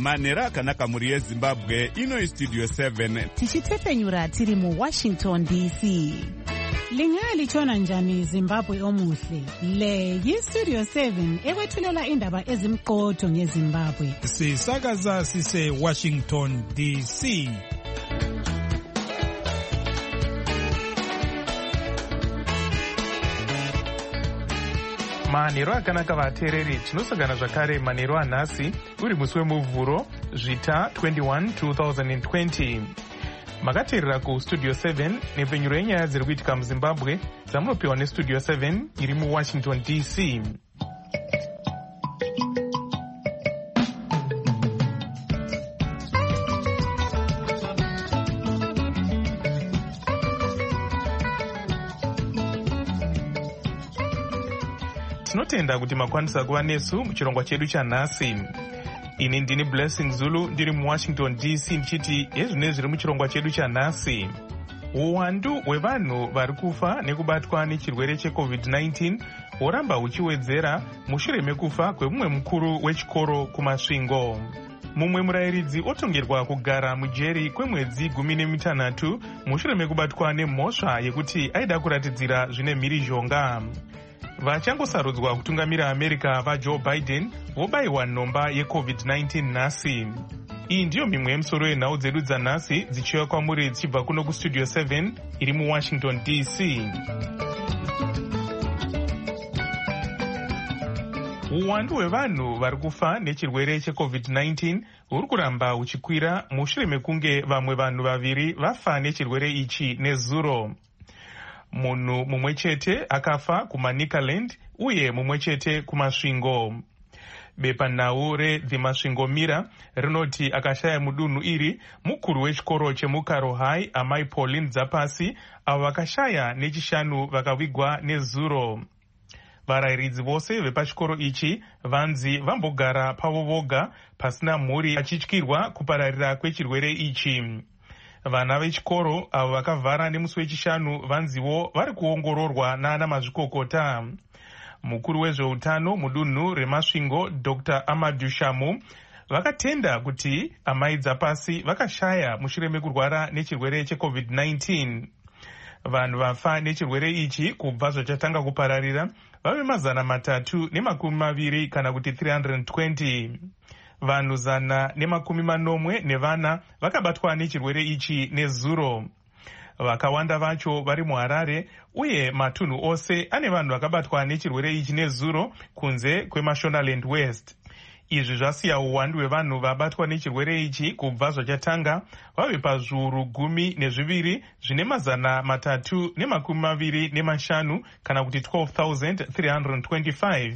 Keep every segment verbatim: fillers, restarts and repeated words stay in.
manhero akanaka mhuri yezimbabwe. Ino istudio seven tichitefenyura tiri muwashington D C. Lingalitshona njani Zimbabwe omuhle? Le yistudio seven ekwethulela indaba ezimqotho ngeZimbabwe. Sisakaza sise Washington D C. Manhero akanaka vateereri, tinosangana zvakare manhero anhasi uri musi wemuvhuro zvita twenty-one two thousand twenty. Makateerera kustudio seven nepfenyuro yenyaya dziri kuitika muZimbabwe dzamunopiwa nestudio seven iri muWashington D C. Tinotenda kuti makwanisa kuva nesu muchirongwa chedu chanhasi. Ini ndini Blessing Zulu ndiri muWashington D C ndichiti ezvine zviri muchirongwa chedu chanhasi. Uwandu hwevanhu vari kufa nekubatwa nechirwere checovid nineteen horamba huchiwedzera mushure mekufa kwemumwe mukuru wechikoro kumasvingo. Mumwe murayiridzi otongerwa kugara mujeri kwemwedzi gumi nemitanhatu mushure mekubatwa nemhosva yekuti aida kuratidzira zvine mhirizhonga. Vachangosarudzwa kutungamira America vaJoe Biden vobayiwa nhomba yecovid nineteen nhasi. Iyi ndiyo mimwe yemisoro yenhau dzedu dzanhasi dzichiuya kwamuri dzichibva kuno kustudio seven iri muWashington D C. Uwandu hwevanhu vari kufa nechirwere checovid nineteen huri kuramba huchikwira mushure mekunge vamwe vanhu vaviri vafa nechirwere ichi nezuro. Munhu mumwe chete akafa kuManicaland uye mumwe chete kumasvingo. Bepanhau reThe Masvingo Mirror rinoti akashaya mudunhu iri mukuru wechikoro chemuKaro High amai Pauline Dzapasi avo vakashaya nechishanu vakavigwa nezuro. Varayiridzi vose vepachikoro ichi vanzi vambogara pavo voga pasina mhuri achityirwa kupararira kwechirwere ichi. Vana vechikoro avo vakavhara nemusi wechishanu vanzivo vari kuongororwa naana mazvikokota. Mukuru wezveutano mudunhu remasvingo Doctor Amadou Shamu vakatenda kuti amai Dzapasi vakashaya mushure mekurwara nechirwere checovid nineteen. Vanhu vafa nechirwere ichi kubva zvachatanga kupararira vave mazana matatu nemakumi maviri kana kuti three hundred twenty. Vanhu zana nemakumi manomwe nevana vakabatwa nechirwere ichi nezuro. Vakawanda vacho vari muHarare uye matunhu ose ane vanhu vakabatwa nechirwere ichi nezuro kunze kweMashonaland West. Izvi zvasiya uwandu hwevanhu vabatwa nechirwere ichi kubva zvachatanga vave pazviuru gumi nezviviri zvine mazana matatu nemakumi maviri nemashanu kana kuti twelve thousand three hundred twenty-five.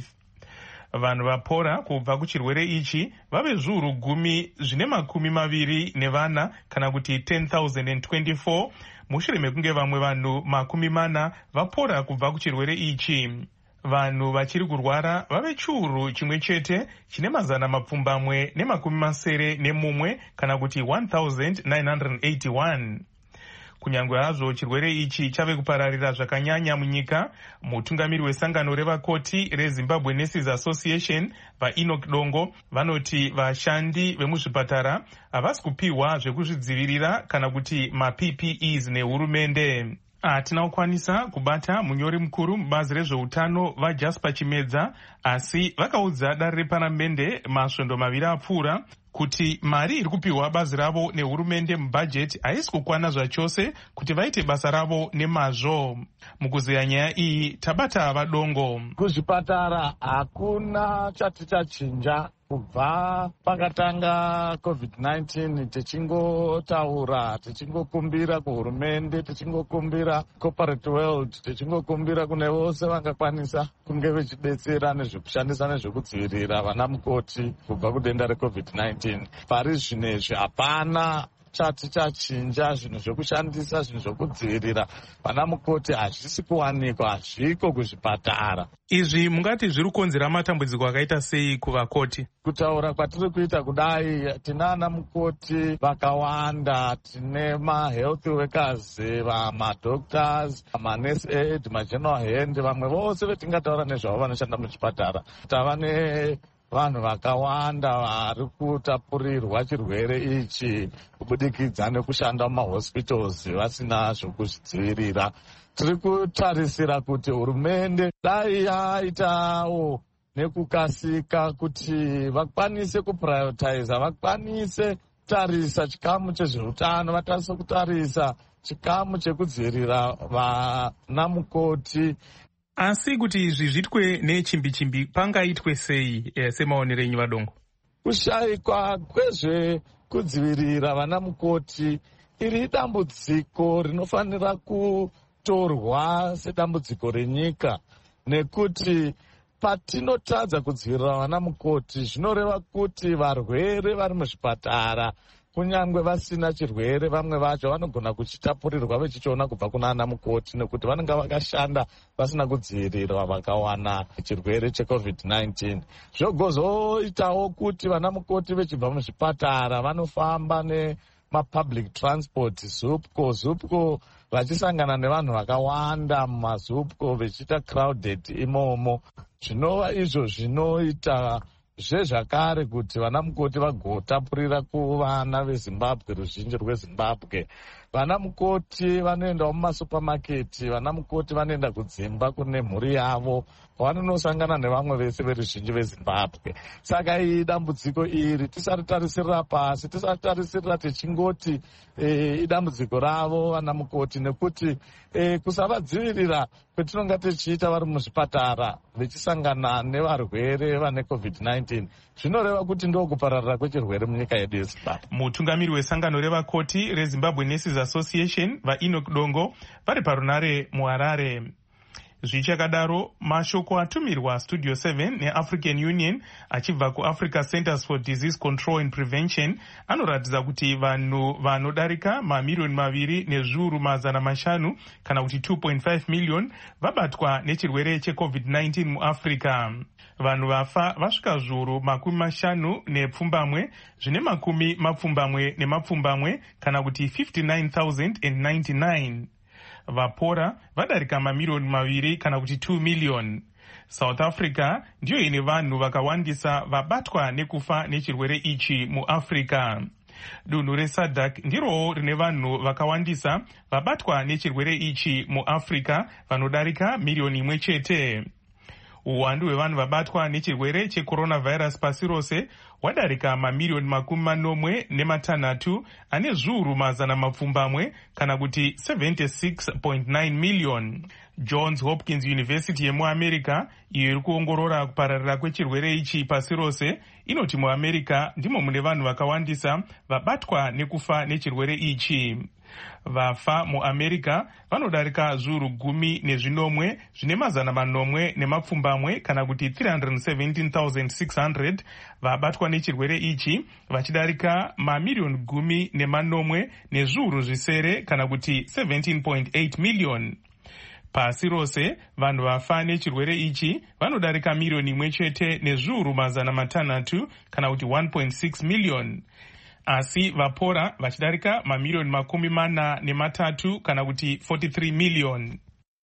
Vanhu vapora kubva kuchirwere ichi vave zviuru gumi zvine makumi maviri nevana kana kuti ten thousand twenty-four mushure mekunge vamwe vanhu makumi mana vapora kubva kuchirwere ichi. Vanhu vachiri kurwara vave chiuru chimwe chete chine mazana mapfumbamwe nemakumi masere nemumwe kana kuti one thousand nine hundred eighty-one. Kunyangwe hazvo chirwere ichi chave kupararira zvakanyanya munyika, mutungamiri wesangano revakoti reZimbabwe Nurses Association vaEnoch Dongo vanoti vashandi vemuzvipatara havasi kupiwa zvekuzvidzivirira kana kuti maP P Es nehurumende. Hatina kukwanisa kubata munyori mukuru mubazi rezveutano vaJasper Chimedza, asi vakaudza dare reparamende masvondo maviri apfuura kuti mari iri kupiwa bazi ravo nehurumende mubhajeti haisi kukwana zvachose kuti vaite basa ravo nemazvo. Mukuzeya nyaya iyi tabata vaDongo. Kuzvipatara hakuna chati chachinja kubva pakatanga covid nineteen. Tichingotaura, tichingokumbira kuhurumende, tichingokumbira corporate world, tichingokumbira kune vose vangakwanisa kunge vechidetsera nezvekushandisa nezvekudzivirira vana mukoti kubva kudenda recovid nineteen. Pari zvinezvi hapana chati chachinja, zvinhu zvekushandisa, zvinhu zvekudzivirira vana mukoti hazvisi kuwanikwa, hazviko kuzvipatara. Izvi mungati zviri kukonzera matambudziko akaita sei kuvakoti? Kutaura kwatiri kuita kudai, tina ana mukoti vakawanda, tine mahealth workers, vamadoctors, manurse aid, mageneral hand, vamwe vose vetingataura nezvavo vanoshanda muchipatara. Tava vanhu vakawanda vari kutapurirwa chirwere ichi kubudikidza nekushanda mumahospitals vasina zvokuzvidzivirira. Tiri kutarisira kuti hurumende dai yaitawo nekukasika kuti vakwanise kuprioritiza, vakwanise kutarisa chikamu chezveutano, vatarisa kutarisa chikamu chekudzivirira vanamukoti. Asi kuti izvi zvitwe nechimbi-chimbi pangaitwe sei e, semaonero enyu vadongo? Kushayikwa kwezvekudzivirira vanamukoti iri dambudziko rinofanira kutorwa sedambudziko renyika, nekuti patinotadza kudzivirira vanamukoti zvinoreva kuti varwere vari muzvipatara kunyange vasina chirwere vamwe vacho vanogona kuchitapurirwa vechichiona kubva kuna ana mukoti, nekuti vanenge vakashanda vasina kudzivirirwa vakawana chirwere checovid nineteen. Zvogozoitawo kuti vana mukoti vechibva muzvipatara vanofamba nemapublic transport, zupco zupco vachisangana nevanhu vakawanda mumazupco vechiita crowded imomo, zvinova izvo zvinoita zvezvakare kuti vana mukoti vagotapurira kuvana vezimbabwe, ruzhinji rwezimbabwe. Vana mukoti vanoendawo mumasupamaketi, vana mukoti vanoenda kudzimba kune mhuri yavo vanonosangana nevamwe vese veruzhinji vezimbabwe. Saka iyi dambudziko iri tisaritarisirira pasi, tisaritarisirira tichingoti e, idambudziko ravo vana mukoti, nekuti e, kusavadzivirira kwetinonga tichiita vari muzvipatara vechisangana nevarwere vane covid nineteen zvinoreva kuti ndokupararira kwechirwere munyika yedu yezimbabwe. Mutungamiri wesangano revakoti reZimbabwe Nurses Association vaEnoch Dongo vari parunare muHarare. Zvichakadaro, mashoko atumirwa Studio seven neAfrican Union achibva kuAfrica Centers for Disease Control and Prevention anoratidza kuti vanhu vanodarika mamiliyoni maviri nezviuru mazana mashanu kana kuti two point five million vabatwa nechirwere checovid nineteen muAfrica. Vanhu vafa vasvika zviuru makumi mashanu nepfumbamwe zvine makumi mapfumbamwe nemapfumbamwe kana kuti fifty-nine thousand ninety-nine. Vapora vadarika mamiliyoni maviri kana kuti two million. South Africa ndiyo ine vanhu vakawandisa vabatwa nekufa nechirwere ichi muAfrica. Dunhu reSADC ndirowo rine vanhu vakawandisa vabatwa nechirwere ichi muAfrica vanodarika miliyoni imwe chete. Uwandu hwevanhu vabatwa nechirwere checoronavirus pasi rose wadarika mamiliyoni makumi manomwe nematanhatu ane zviuru mazana mapfumbamwe kana kuti seventy-six point nine million. Johns Hopkins University yemuAmerica iyo iri kuongorora kupararira kwechirwere ichi pasi rose inoti muAmerica ndimo mune vanhu vakawandisa vabatwa nekufa nechirwere ichi. Vafa muAmerica vanodarika zviuru gumi nezvinomwe zvine mazana manomwe nemapfumbamwe kana kuti three hundred seventeen thousand six hundred vabatwa nechirwere ichi vachidarika mamiliyoni gumi nemanomwe nezviuru zvisere kana kuti seventeen point eight million. Pasi rose vanhu vafa nechirwere ichi vanodarika miliyoni imwe chete nezviuru mazana matanhatu kana kuti one point six million. Asi vapora vachidarika mamiliyoni makumi mana nematatu kana kuti forty-three million.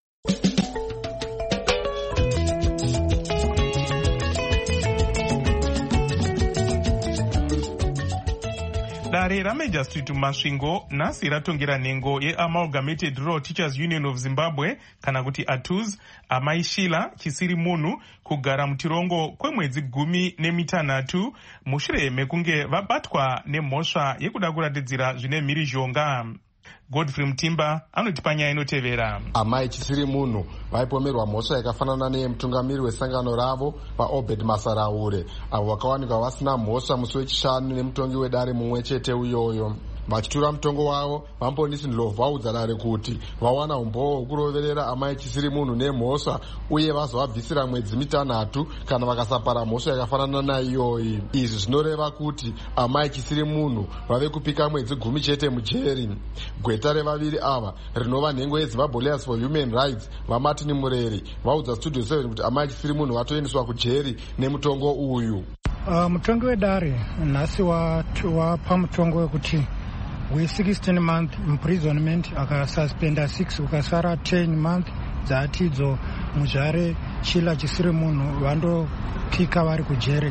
Dare raMajor Street muMasvingo nhasi ratongera nhengo yeAmalgamated Rural Teachers Union of Zimbabwe kana kuti A T U Z amaishila chisiri munhu kugara mutirongo kwemwedzi gumi nemitanhatu mushure mekunge vabatwa nemhosva yekuda kuratidzira zvine mhirizhonga. Godfrey Mutimba anotipa nyaya inotevera. Amai chisiri munhu vaipomerwa mhosva yakafanana neyemutungamiri wesangano ravo paObed Masaraure avo vakawanikwa vasina mhosva musi wechishanu nemutongi wedare mumwe chete uyoyo. Vachitura mutongo wavo, vaMponisi Ndlovu vaudza dare kuti vawana umboo hwekuroverera amai chisiri munhu nemhosva uye vazovabvisira mwedzi mitanhatu kana vakasapara mhosva yakafanana naiyoyi. Izvi zvinoreva kuti amai chisiri munhu vave kupika mwedzi gumi chete mujeri. Gweta revaviri ava rinova nhengo yeZimbabwe Lawyers for Human Rights vaMartin Mureri vaudza Studio seven kuti amai chisiri munhu vatoendeswa kujeri nemutongo uyu. Uh, mutongi wedare nhasi wapa mutongo wekuti we-sixteen month imprisonment akasuspenda six ukasara ten month dzatidzo muzvare chila chisiri munhu vandopika vari kujere.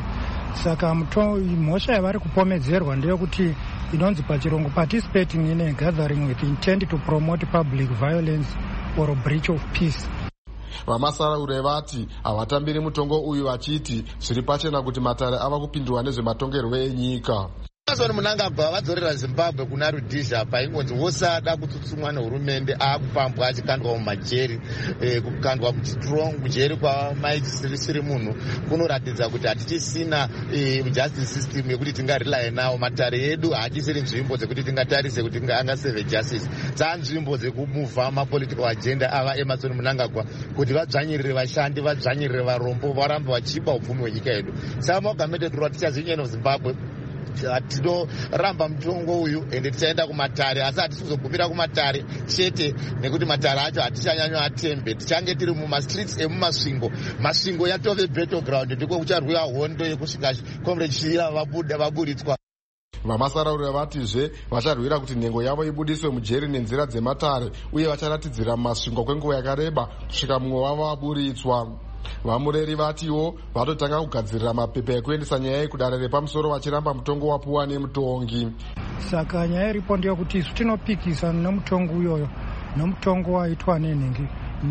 saka mhosva yavari kupomedzerwa ndeyekuti inonzi pachirungu participating in a gathering with intent to promote public violence or breach of peace. Vamasaraure vati havatambiri mutongo uyu vachiti zviri pachena kuti Matare ava kupindwa nezvematongerwo enyika. Emmerson Mnangagwa vadzorera Zimbabwe kuna Rhodesia paingonzi wosada kutsutsumwa nehurumende akupambwa achikandwa mumajeri eh, kukandwa kuchitrong kujeri kwa maisiri munhu kunoratidza kuti hatichisina eh, justice system yekuti tingarely nawo. Matare edu haachisiri nzvimbo dzekuti tingatarise kuti angaseve justice, dzanzvimbo dzekumuva mapolitical agenda ava Emmerson Mnangagwa kuti vadzvanyirire vashandi, vadzvanyirire varombo, varambe vachipa upfumi hwenyika yedu. Saka Mogamede tichazinyeno Zimbabwe tinoramba mutongo uyu ende tichaenda kumatare, asi hatisizogumira kumatare chete nekuti matare acho hatichanyanya atembe. Tichange tiri mumastreets emumasvingo, masvingo yatove battleground, ndiko kucharwiwa hondo yekusvika Comrade Shira vabuda vaburitswa. Vamasaraure vatizve vacharwira kuti nhengo yavo ibudiswe mujeri nenzira dzematare uye vacharatidzira mumasvingo kwenguva yakareba kusvika mumwe wavo aburitswa. Vamureri vatiwo vatotanga kugadzirira mapepa ekuendesa nyaya iyi kudare repamusoro vachiramba mutongo wapuwa nemutongi. Saka nyaya iripo ndeyekuti isu tinopikisa nemutongo uyoyo nemutongo waitwa nenhingi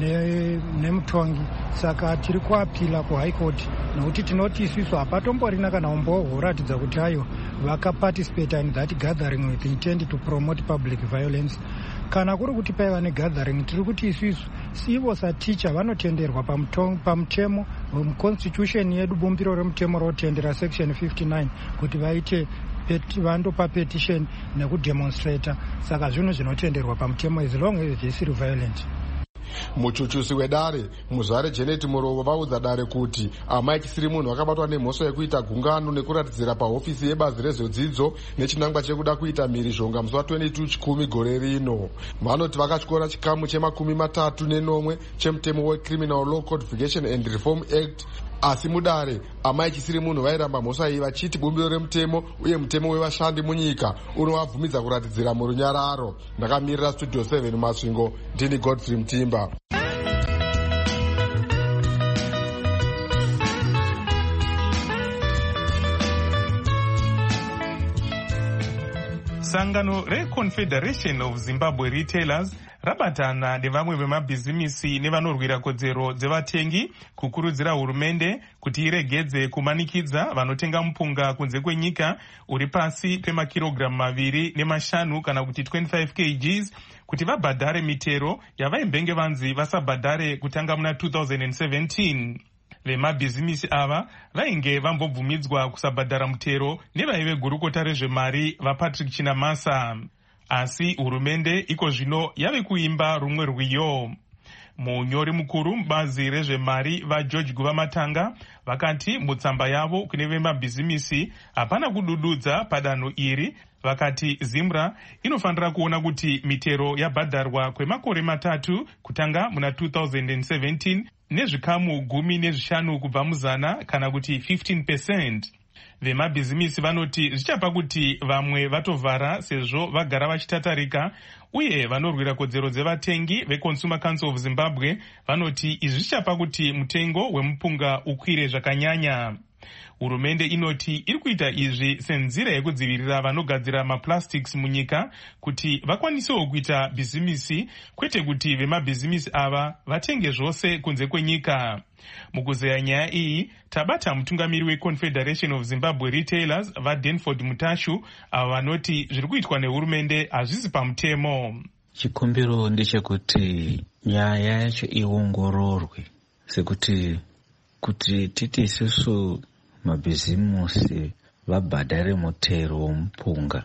nemutongi. Saka tiri kuapila kuhigh court nekuti tinoti isusu hapatomborina kana umboho huratidza kuti ayo vakaparticipate in that gathering with intent to promote public violence. Kana kuri kuti paiva negathering tiri kuti isusu sivo saticha vanotenderwa pamutemo muconstitution yedu, bumbiro remutemo rotendera section fifty-nine kuti vaite vandopa petition nekudemonstrata. Saka zvinhu zvinotenderwa pamutemo as long as zvisiri violent. Muchuchusi wedare Muzvare Janet Murovo vaudza dare kuti amai chisiri munhu akabatwa nemhosva yekuita gungano nekuratidzira pahofisi yebazi rezvedzidzo nechinangwa chekuda kuita mhirizhonga musi wa22 chikumi gore rino. Vanoti vakatyora chikamu chemakumi matatu nenomwe chemutemo weCriminal Law Codification and Reform Act, asi mudare amai chisiri munhu vairamba mhosva iyi vachiti bumbiro remutemo uye mutemo wevashandi munyika unovabvumidza kuratidzira murunyararo. Ndakamirira Studio seven Masvingo, ndini Godfrey Mtimba. Sangano reConfederation of Zimbabwe Retailers rabatana nevamwe vemabhizimisi nevanorwira kodzero dzevatengi kukurudzira hurumende kuti iregedze kumanikidza vanotenga mupunga kunze kwenyika uri pasi pemakirogiramu maviri nemashanu kana kuti twenty-five kilograms kuti vabhadhare mitero yavaimbenge vanzi vasabhadhare kutanga muna two thousand seventeen. Vemabhizimisi ava vainge vambobvumidzwa kusabhadhara mutero nevaive gurukota rezvemari vaPatrick Chinamasa, asi hurumende iko zvino yave kuimba rumwe rwiyo. Munyori mukuru mubazi rezvemari vaGeorge Guvamatanga vakati mutsamba yavo kune vemabhizimisi hapana kudududza padanho iri. Vakati Zimra inofanira kuona kuti mitero yabhadharwa kwemakore matatu kutanga muna two thousand seventeen nezvikamu gumi nezvishanu kubva muzana kana kuti fifteen percent. Vemabhizimisi vanoti zvichapa kuti vamwe vatovhara sezvo vagara vachitatarika, uye vanorwira kodzero dzevatengi veConsumer Council of Zimbabwe vanoti izvi zvichapa kuti mutengo wemupunga ukwire zvakanyanya. Hurumende inoti iri kuita izvi senzira yekudzivirira vanogadzira maplastics munyika kuti vakwanisewo kuita bhizimisi, kwete kuti vemabhizimisi ava vatenge zvose kunze kwenyika. Mukuzeya nyaya iyi tabata mutungamiri weConfederation of Zimbabwe Retailers vaDenford Mutashu ava vanoti zviri kuitwa nehurumende hazvisi pamutemo. Chikumbiro ndechekuti nyaya yacho iongororwe, sekuti kuti titi isusu mabhizimusi vabhadhare mutero womupunga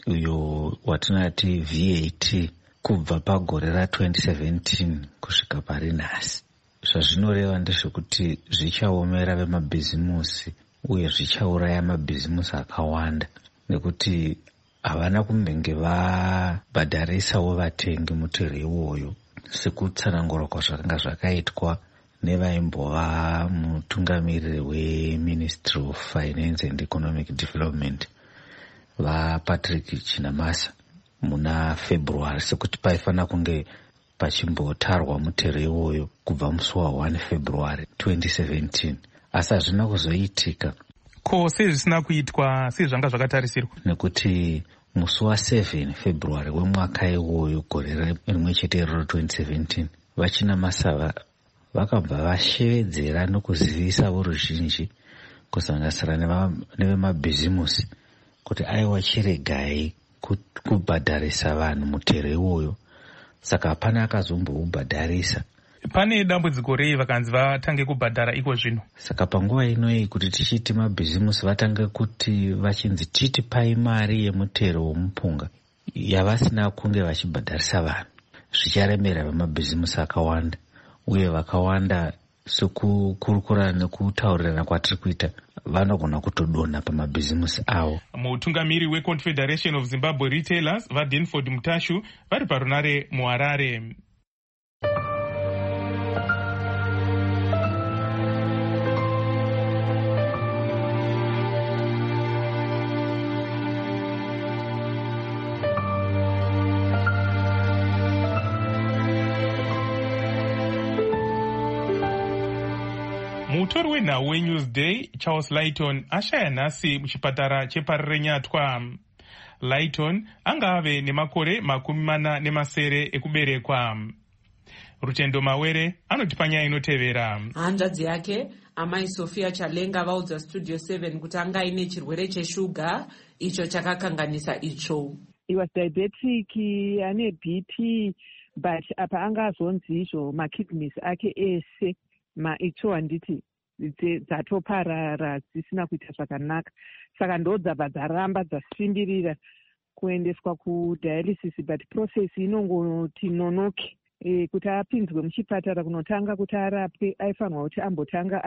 uyo watinati V A T kubva pagore ratwenty seventeen kusvika pari nhasi. Zvazvinoreva ndezvekuti zvichaomera vemabhizimusi uye zvichauraya mabhizimusi akawanda, nekuti havana kumbenge vabhadharisawo vatengi mutero iwoyo sekutsanangura kwazvakanga zvakaitwa nevaimbova mutungamiriri weMinistry of Finance and Economic Development vaPatrick Chinamasa muna February, sekuti paifana kunge pachimbotarwa mutero iwoyo kubva musi wa one February twenty seventeen, asi hazvina kuzoitika. ko sei zvisina kuitwa sei zvanga zvakatarisirwa? Nekuti musi wasevheni February wemwaka iwoyo gore rimwe chete iro twenty seventeen vachina masava vakabva vashevedzera nokuzivisa voruzhinji kusanganisira nevemabhizimusi kuti aiwa chiregai kubhadharisa vanhu mutero iwoyo, saka hapana akazomboubhadharisa. Pane dambudziko rei vakanzi vatange kubhadhara iko zvino? Saka panguva inoyi kuti tichiti mabhizimusi vatange kuti vachinzi titi pai mari yemutero womupunga yavasina kunge vachibhadharisa vanhu, zvicharemera vemabhizimusi akawanda, uye vakawanda sekukurukura nekutaurirana kwatiri kuita vanogona kutodonha pamabhizimusi avo. Mutungamiri weConfederation of Zimbabwe Retailers vaDenford Mutashu vari parunare muHarare. Mutori wenhau weNewsday Charles Layton ashaya nhasi muchipatara cheParirenyatwa. Layton anga ave nemakore makumi mana nemasere ekuberekwa. Rutendo Mawere anoti panyaya inotevera. Hanzvadzi yake amai Sophia Chalenga vaudza Studio seven kuti anga ine chirwere cheshuga icho chakakanganisa itsvo. He was diabetic, ane B P, but apa anga azonzi izvo makidneys ake ese maitsvo handiti dzatoparara dzisina kuita zvakanaka, saka ndo dzabva dzaramba dzasimbirira kuendeswa kudialysis, but process inongoti nonoke. E, kuti apinzwe muchipatara kunotanga kuti arapwe aifanirwa kuti ambotanga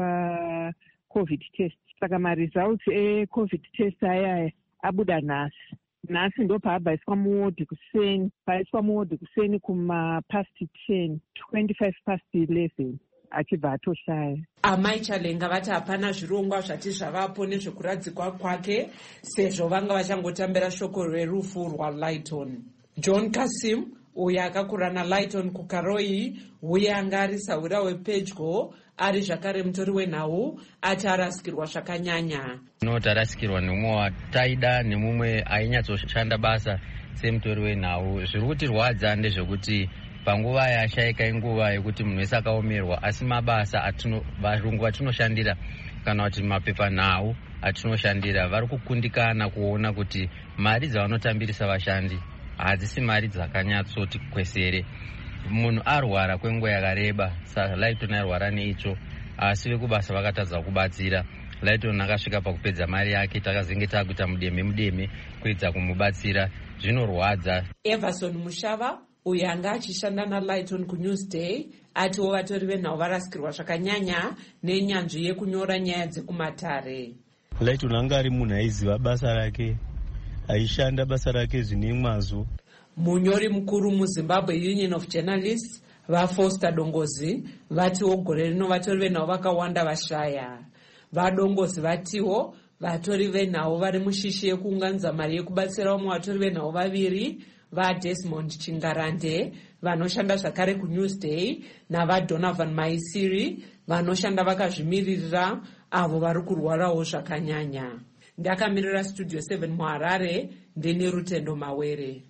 aitwa covid test. Saka maresults ecovid test ayaya abuda nhasi. Nhasi ndo paabvaiswa muwodhi kuseni, paiswa muwodhi kuseni kuma past ten, twenty-five past eleven. Achibva atoshaya. Amai Chalenga vati hapana zvirongwa zvati zvavapo nezvekuradzikwa kwake sezvo vanga vachangotambira shoko rerufu rwaLayton. John Kasim uyo akakura naLayton kuKaroi, uye anga ari saura wepedyo ari zvakare mutori wenhau, ati arasikirwa zvakanyanya. Noti arasikirwa nemumwe wataida nemumwe ainyatsoshanda basa semutori wenhau. Zviri kutirwadza ndezvekuti panguva yashayika inguva yekuti munhu wese akaomerwa, asi mabasa atino varungu vatinoshandira kana kuti mapepanhau atinoshandira vari kukundikana kuona kuti mari dzavanotambirisa vashandi hadzisi mari dzakanyatsoti kwesere. Munhu arwara kwenguva yakareba, saka Layton arwara neitsvo, asi vekubasa vakatadza kubatsira. Layton akasvika pakupedza mari yake, takazenge takuita mudeme mudeme kuedza kumubatsira. Zvinorwadza. Everson Mushava uyo anga achishanda naLayton kuNewsday atiwo vatori venhau varasikirwa zvakanyanya nenyanzvi yekunyora nyaya dzekumatare. Layton anga ari munhu aiziva basa rake, aishanda basa rake zvine mwazvo. Munyori mukuru muZimbabwe Union of Journalists vaFoster Dongozi vatiwo gore rino vatori venhau vakawanda vashaya. VaDongozi vatiwo vatori venhau vari mushishi yekuunganidza mari yekubatsira vamwe vatori venhau vaviri, vaDesmond Chingarande vanoshanda zvakare kuNewsday navaDonovan Maisiri vanoshanda vakazvimiririra avo vari kurwarawo zvakanyanya. Ndakamirira Studio seven muHarare, ndini Rutendo Mawere.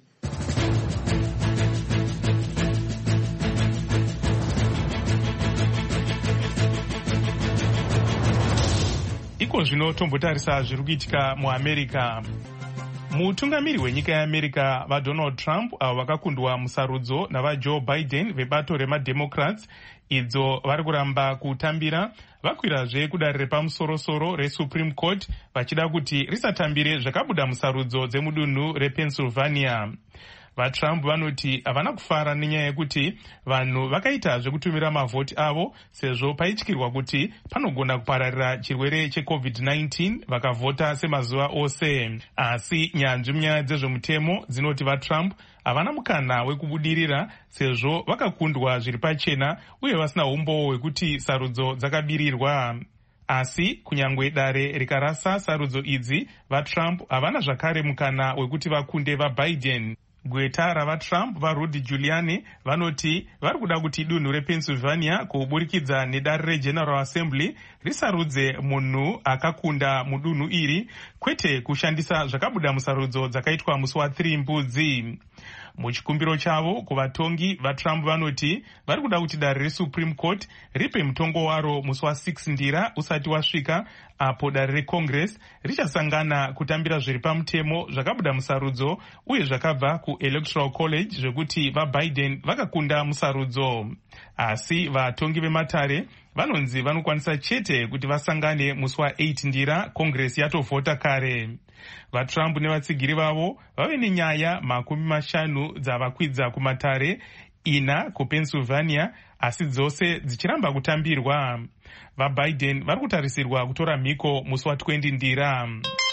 Iko zvino tombotarisa zviri kuitika muAmerica. Mutungamiri wenyika yeAmerica vaDonald Trump avo vakakundwa musarudzo navaJoe Biden vebato remademocrats idzo vari kuramba kutambira, vakwirazve kudare repamusorosoro reSupreme Court vachida kuti risatambire zvakabuda musarudzo dzemudunhu rePennsylvania. VaTrump vanoti havana kufara nenyaya yekuti vanhu vakaita zvekutumira mavhoti avo sezvo paityirwa kuti panogona kupararira chirwere checovid nineteen vakavhota semazuva ose. Asi nyanzvi munyaya dzezvemutemo dzinoti vaTrump havana mukana wekubudirira sezvo vakakundwa zviri pachena uye vasina umbowo hwekuti sarudzo dzakabirirwa. Asi kunyangwe dare rikarasa sarudzo idzi, vaTrump havana zvakare mukana wekuti vakunde vaBiden. Gweta ravaTrump vaRudy Giuliani vanoti vari kuda kuti dunhu rePennsylvania kuburikidza nedare reGeneral Assembly risarudze munhu akakunda mudunhu iri, kwete kushandisa zvakabuda musarudzo dzakaitwa musi wathiri mbudzi. Muchikumbiro chavo kuvatongi vaTrump vanoti vari kuda kuti dare reSupreme Court ripe mutongo waro musi wasix ndira usati wasvika, apo dare reCongress richasangana kutambira zviri pamutemo zvakabuda musarudzo uye zvakabva kuElectoral College zvekuti vaBiden vakakunda musarudzo. Asi vatongi vematare vanonzi vanokwanisa chete kuti vasangane musi waeight ndira Congress yatovhota kare. VaTrump nevatsigiri vavo vave nenyaya makumi mashanu dzavakwidza kumatare, ina kuPennsylvania, asi dzose dzichiramba kutambirwa. VaBiden vari kutarisirwa kutora mhiko musi watwenty ndira.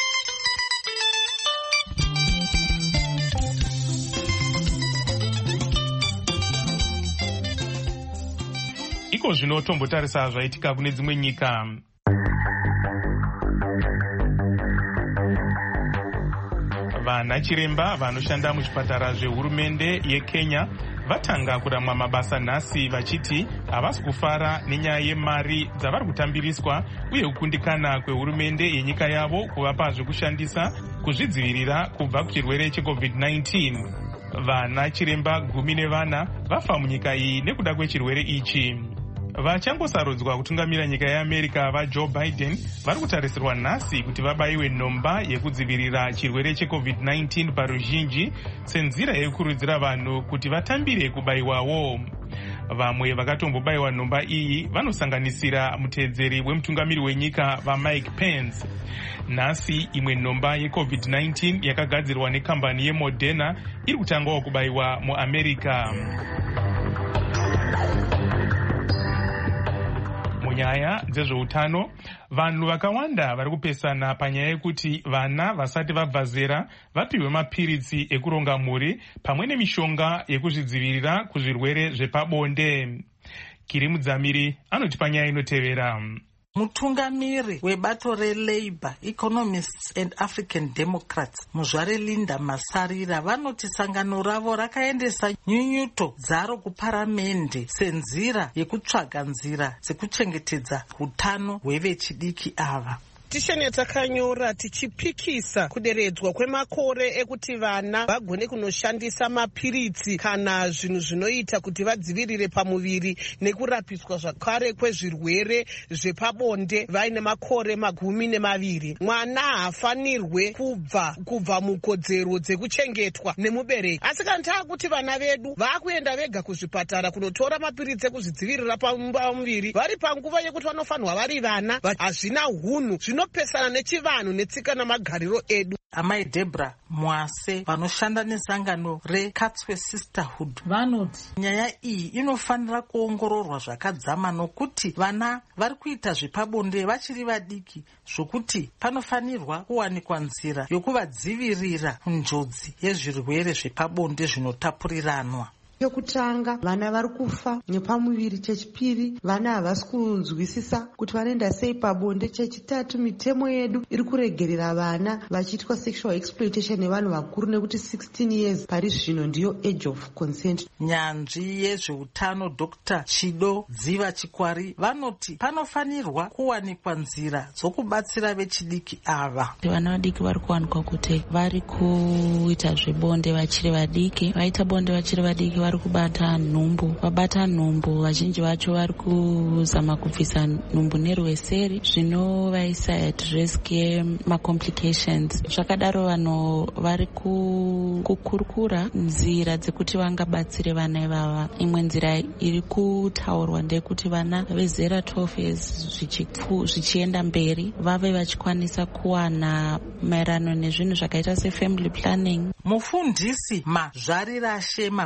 Iko zvino tombotarisa zvaitika kune dzimwe nyika. Vanachiremba vanoshanda muchipatara zvehurumende yeKenya vatanga kuramwa mabasa nhasi vachiti havasi kufara nenyaya yemari dzavari kutambiriswa uye kukundikana kwehurumende yenyika yavo kuvapa zvekushandisa kuzvidzivirira kubva kuchirwere checovid nineteen. Vanachiremba gumi nevana vafa munyika iyi nekuda kwechirwere ichi. Vachangosarudzwa kutungamira nyika yeAmerica vaJoe Biden vari kutarisirwa nhasi kuti vabayiwe nhomba yekudzivirira chirwere checovid nineteen paruzhinji senzira yekurudzira vanhu kuti vatambire kubayiwawo. Vamwe vakatombobayiwa nhomba iyi vanosanganisira muteedzeri wemutungamiri wenyika vaMike Pence. Nhasi imwe nhomba yecovid nineteen yakagadzirwa nekambani yeModerna iri kutangawo kubayiwa muAmerica. Munyaya dzezveutano, vanhu vakawanda vari kupesana panyaya yekuti vana vasati vabva zera vapiwe mapiritsi ekuronga mhuri pamwe nemishonga yekuzvidzivirira kuzvirwere zvepabonde. Kiri Mudzamiri anoti panyaya inotevera. Mutungamiri webato reLabour, Economists and African Democrats muzvare Linda Masarira vanoti sangano ravo rakaendesa nyunyuto dzaro kuparamende senzira yekutsvaga nzira dzekuchengetedza hutano hwevechidiki ava. Tisheni yatakanyora tichipikisa kuderedzwa kwemakore ekuti vana vagone kunoshandisa mapiritsi kana zvinhu zvinoita kuti vadzivirire pamuviri nekurapiswa zvakare kwezvirwere zvepabonde vaine makore magumi nemaviri. Mwana haafanirwe kubva kubva mukodzero dzekuchengetwa nemubereki. Asi kana taakuti vana vedu vakuenda vega kuzvipatara kunotora mapiritsi ekuzvidzivirira pamuviri vari panguva yekuti vanofanirwa vari vana, hazvina hunhu zvinopesana nechivanhu netsika namagariro edu. Amai Debra Mwase vanoshanda nezangano reKatswe Sisterhood vanoti nyaya iyi inofanira kuongororwa zvakadzama nokuti vana vari kuita zvepabonde vachiri vadiki zvokuti panofanirwa kuwanikwa nzira yokuvadzivirira njodzi yezvirwere zvepabonde zvinotapuriranwa. Chekutanga vana vari kufa nepamuviri. Chechipiri vana havasi kunzwisisa kuti vanoenda sei pabonde. Chechitatu mitemo yedu iri kuregerera vana vachiitwa sexual exploitation nevanhu vakuru nekuti sixteen years pari zvino ndiyo age of consent. Nyanzvi yezveutano Doctor Chido Dziva Chikwari vanoti panofanirwa kuwanikwa nzira dzokubatsira vechidiki ava. Vana vadiki vari kuwanikwa kuti vari kuita zvebonde vachiri vadiki, vaita bonde vachiri vadiki vari kubata nhumbu. Vabata nhumbu vazhinji vacho vari kuzama kubvisa nhumbu nerweseri zvinovaisa at risk yemacomplications. Zvakadaro vanhu vari kukurukura nzira dzekuti vangabatsire vana ivava. Imwe nzira iri kutaurwa ndeyekuti vana vezera twelve years zvichienda mberi vave vachikwanisa kuwana maererano nezvinhu zvakaita sefamily planning. Mufundisi Mazvarirashe Mabhugu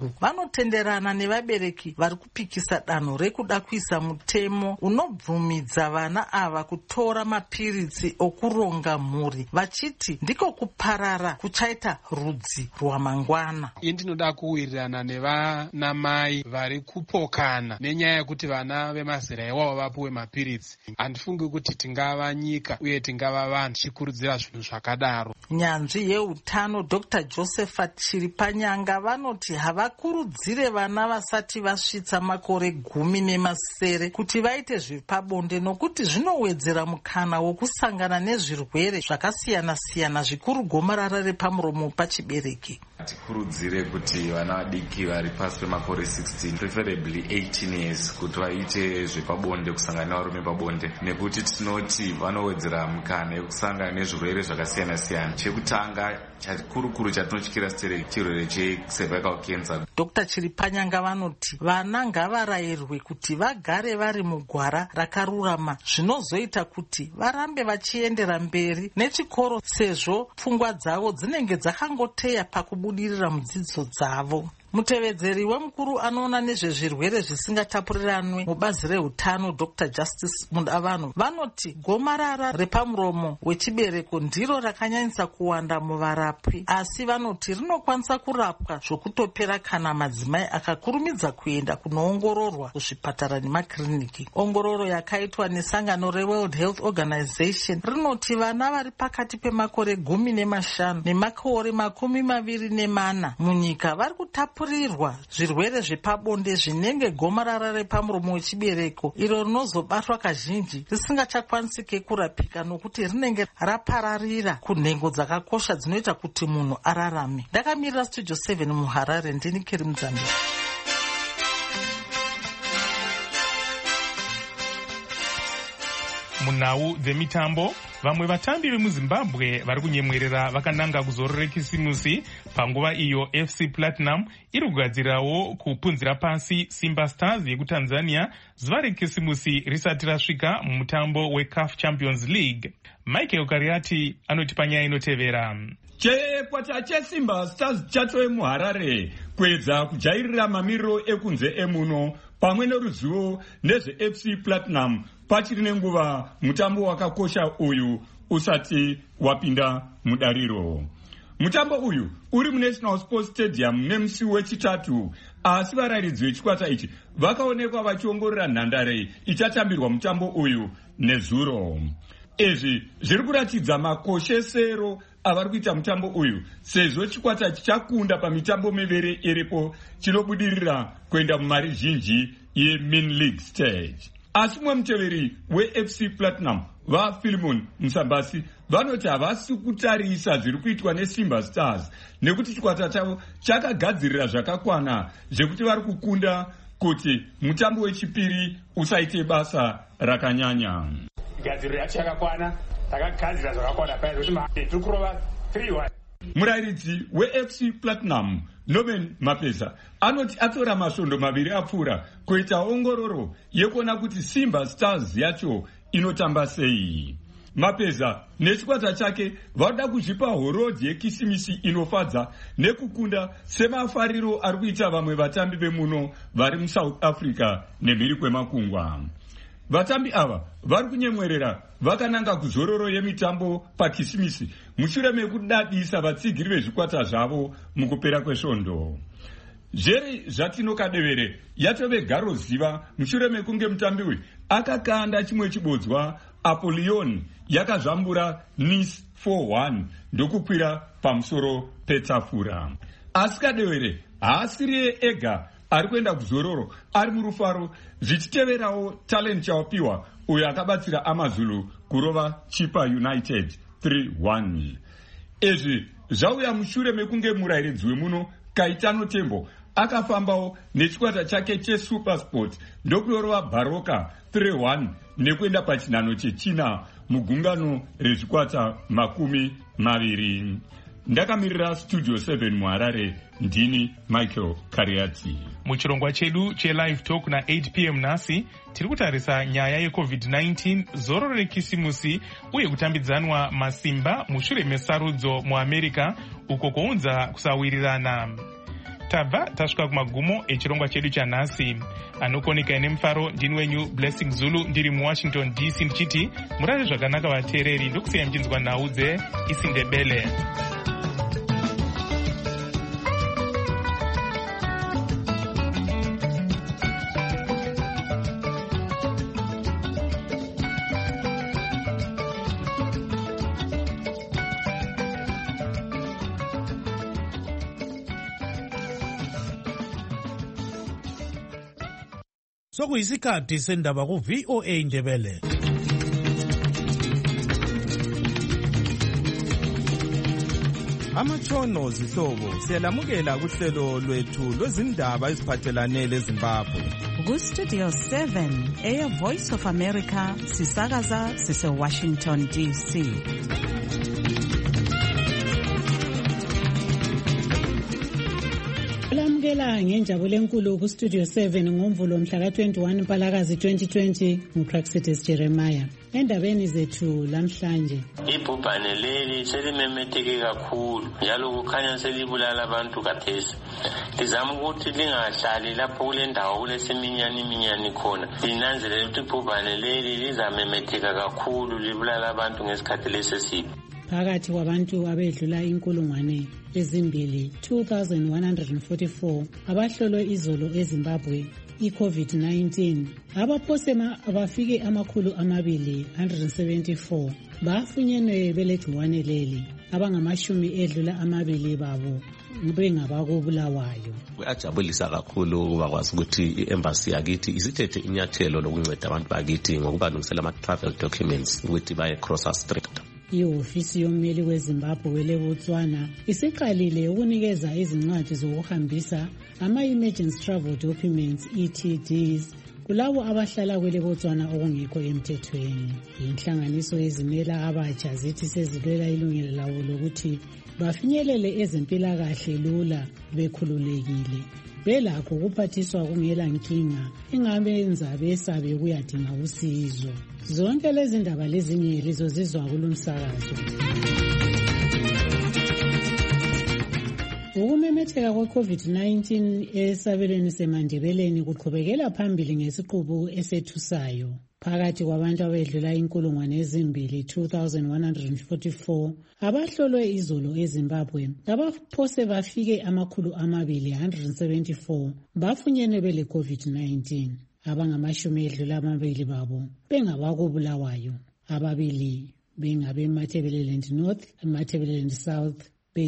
chirungu vanotenderana nevabereki vari kupikisa danho rekuda kuisa mutemo unobvumidza vana ava kutora mapiritsi okuronga mhuri, vachiti ndiko kuparara kuchaita rudzi rwamangwana. Ini ndinoda kuwirirana nevanamai vari kupokana nenyaya yekuti vana vemazera iwavo vapuwe mapiritsi. Handifungi kuti tingava nyika uye tingava vanhu chikurudzira zvinhu zvakadaro. Nyanzvi yeutano Doctor Josephat Chiripanyanga vanoti havakurudzire vana vasati vasvitsa makore gumi nemasere kuti vaite zvepabonde nokuti zvinowedzera mukana wokusangana nezvirwere zvakasiyana siyana, zvikuru gomarara repamuromo pachibereki. Tikurudzire kuti vana vadiki vari pasi pemakore sixteen, preferably eighteen years, kuti vaite zvepabonde, kusangana nevarume pabonde, nekuti tinoti vanowedzera mukana yekusangana nezvirwere zvakasiyana siyana. Chekutanga chakurukuru chatinotyira stere chirwere checervical cancer. Doctor Chiripanyanga vanoti vana ngavarayirwe kuti vagare vari mugwara rakarurama, zvinozoita kuti varambe vachiendera mberi nechikoro sezvo pfungwa dzavo dzinenge dzakangoteya pakubudirira mudzidzo dzavo. Mutevedzeri wemukuru anoona nezvezvirwere zvisingatapuriranwe mubazi reutano Doctor Justice Mundavanhu vanoti gomarara repamuromo wechibereko ndiro rakanyanyisa kuwanda muvarapwi, asi vanoti rinokwanisa kurapwa zvokutopera kana madzimai akakurumidza kuenda kunoongororwa kuzvipatara nemakiriniki. Ongororo yakaitwa nesangano reWorld Health Organization rinoti vana vari pakati pemakore gumi nemashanu nemakore makumi maviri nemana munyika vari kutapura zvirwere zvepabonde zvinenge gomarara repamuromo wechibereko, iro rinozobatwa kazhinji risingachakwanisike kurapika nokuti rinenge rapararira kunhengo dzakakosha dzinoita kuti munhu ararame. Ndakamirira Studio seven muHarare, ndini Keri Mudzambe. Munhau dzemitambo, vamwe vatambi vemuzimbabwe vari kunyemwerera vakananga kuzoro rekisimusi panguva iyo F C Platinum iri kugadzirawo kupunzira pasi Simba Stars yekutanzania zuva rekisimusi risati rasvika mumutambo weCAF Champions League. Michael Kariati anoti panyaya inotevera. Chekwata cheSimba Stars chatove muHarare kuedza kujairira mamiriro ekunze emuno pamwe neruzivo nezveF C Platinum pachiri nenguva mutambo wakakosha uyu usati wapinda mudariro. Mutambo uyu uri muNational Sports Stadium nemusi wechitatu, asi varayiridzi vechikwata ichi vakaonekwa vachiongorora nhandare ichatambirwa mutambo uyu nezuro. Izvi zviri kuratidza makoshesero avari kuita mutambo uyu, sezvo chikwata chichakunda pamitambo miviri iripo chinobudirira kuenda mumari zhinji yeMin League stage. Asi mumwe muteveri weF C Platinum vaPhilemon Musambasi vanoti havasi kutarisa zviri kuitwa neSimba Stars nekuti chikwata chavo chakagadzirira zvakakwana zvekuti vari kukunda kuti mutambo wechipiri usaite basa rakanyanya. Gadziriro yacho yakakwana, takagadzira zvakakwana paya kuti tiri kurova three one. Murayiridzi weF C Platinum Norman Mapesa anoti atora masvondo maviri apfuura kuita ongororo yekuona kuti Simba Stars yacho inotamba sei. Mapesa nechikwata chake vanoda kuzvipa horodhi yekisimisi inofadza nekukunda semafariro ari kuita vamwe vatambi vemuno vari muSouth Africa nemhiri kwemakungwa. Vatambi ava vari kunyemwerera vakananga kuzororo yemitambo pakisimisi mushure mekudadisa vatsigiri vezvikwata zvavo mukupera kwesvondo. Zveri Zvatinokadevere yatove garo ziva mushure mekunge mutambi uyu akakanda chimwe chibodzwa apo Lyon yakazvambura Nice four one ndokukwira pamusoro petafura. Asi Kadevere haasiri ega ari kuenda kuzororo, ari murufaro zvichiteverawo Talent Chawapiwa uyo akabatsira Amazulu kurova Chipa United three one. Izvi zvauya mushure mekunge murayiridzi wemuno Kaitano Tembo akafambawo nechikwata chake cheSupersport ndokuyorova Baroka three one nekuenda pachinhano chechina mugungano rezvikwata makumi maviri. Ndakamirira Studio seven muHarare, ndini Michael Kariati. Muchirongwa chedu cheLive Talk na eight p m nhasi tiri kutarisa nyaya yeCovid nineteen, zoro rekisimusi uye kutambidzanwa masimba mushure mesarudzo muAmerica uko kuunza kusawirirana. tabva tasvika kumagumo echirongwa chedu chanhasi. Anokonika nemufaro ndini wenyu Blessing Zulu ndiri muWashington D C ndichiti murare zvakanaka vateereri, ndokusiya mchinzwa nhau dzeIsindebele. Sokuyisikhathi sendaba ku V O A Ndebele. Amatshono zihlobo siyalamukela kuhlelo lwethu lwezindaba eziphathelane leZimbabwe. Ku Studio seven eya Voice of America sisakaza sise Washington D C. Lamukela ngenjabulo enkulu ku Studio seven ngomvulo mhla ka twenty-one Mpalakazi twenty twenty nguPraxitis Jeremiah. Endabeni zethu lamhlanje, ibhubhane leli selimemetheke kakhulu njalo kukhanya selibulala abantu kathesi. Lizama ukuthi lingahlali lapho kule ndawo kulesiminyani iminyani khona. Linanzelele ukuthi ibhubhane leli lizamemetheka kakhulu libulala abantu ngesikhathi lesisibi. Phakathi kwabantu abedlula inkulungwane ezimbili two thousand one hundred forty-four abahlolwe izolo eZimbabwe i-COVID nineteen, abaphosema abafike amakhulu amabili one hundred seventy-four bafunyenwe belegciwane leli, abangamashumi edlula amabili babo bengabakubulawayo. Kuyajabulisa kakhulu ukuba kwazi ukuthi i-embassy yakithi isithethe inyathelo lokunceda abantu bakithi ngokubalungisela ama-travel documents ukuthi baye cross strait. I-ofisi yommeli weZimbabwe weleBotswana isiqalile ukunikeza izincwadi zokuhambisa ama-emergency travel documents E T Ds kulabo abahlala kweleBotswana okungekho emthethweni. Inhlanganiso ezimela abatsha zithi sezilwela ilungelo lawo lokuthi bafinyelele ezempilakahle lula bekhululekile, belakho ukuphathiswa kungela nkinga engabenza besabe ukuyadinga usizo. Zonke lezi ndaba lezinye lizozizwa kulomsakazo. Ukumemetheka kwe-COVID nineteen esabelweni seMandebeleni kuqhubekela phambili ngesiqubu esethusayo. Phakathi kwabantu abedlula inkulungwane ezimbili two thousand one hundred forty-four abahlolwe izolo eZimbabwe, abaphose bafike amakhulu amabili one hundred seventy-four bafunyenwe bele COVID nineteen. Abangamashumi edlula amabili babo bengabakubulawayo, ababili bengabe Matabeleland North, Matabeleland South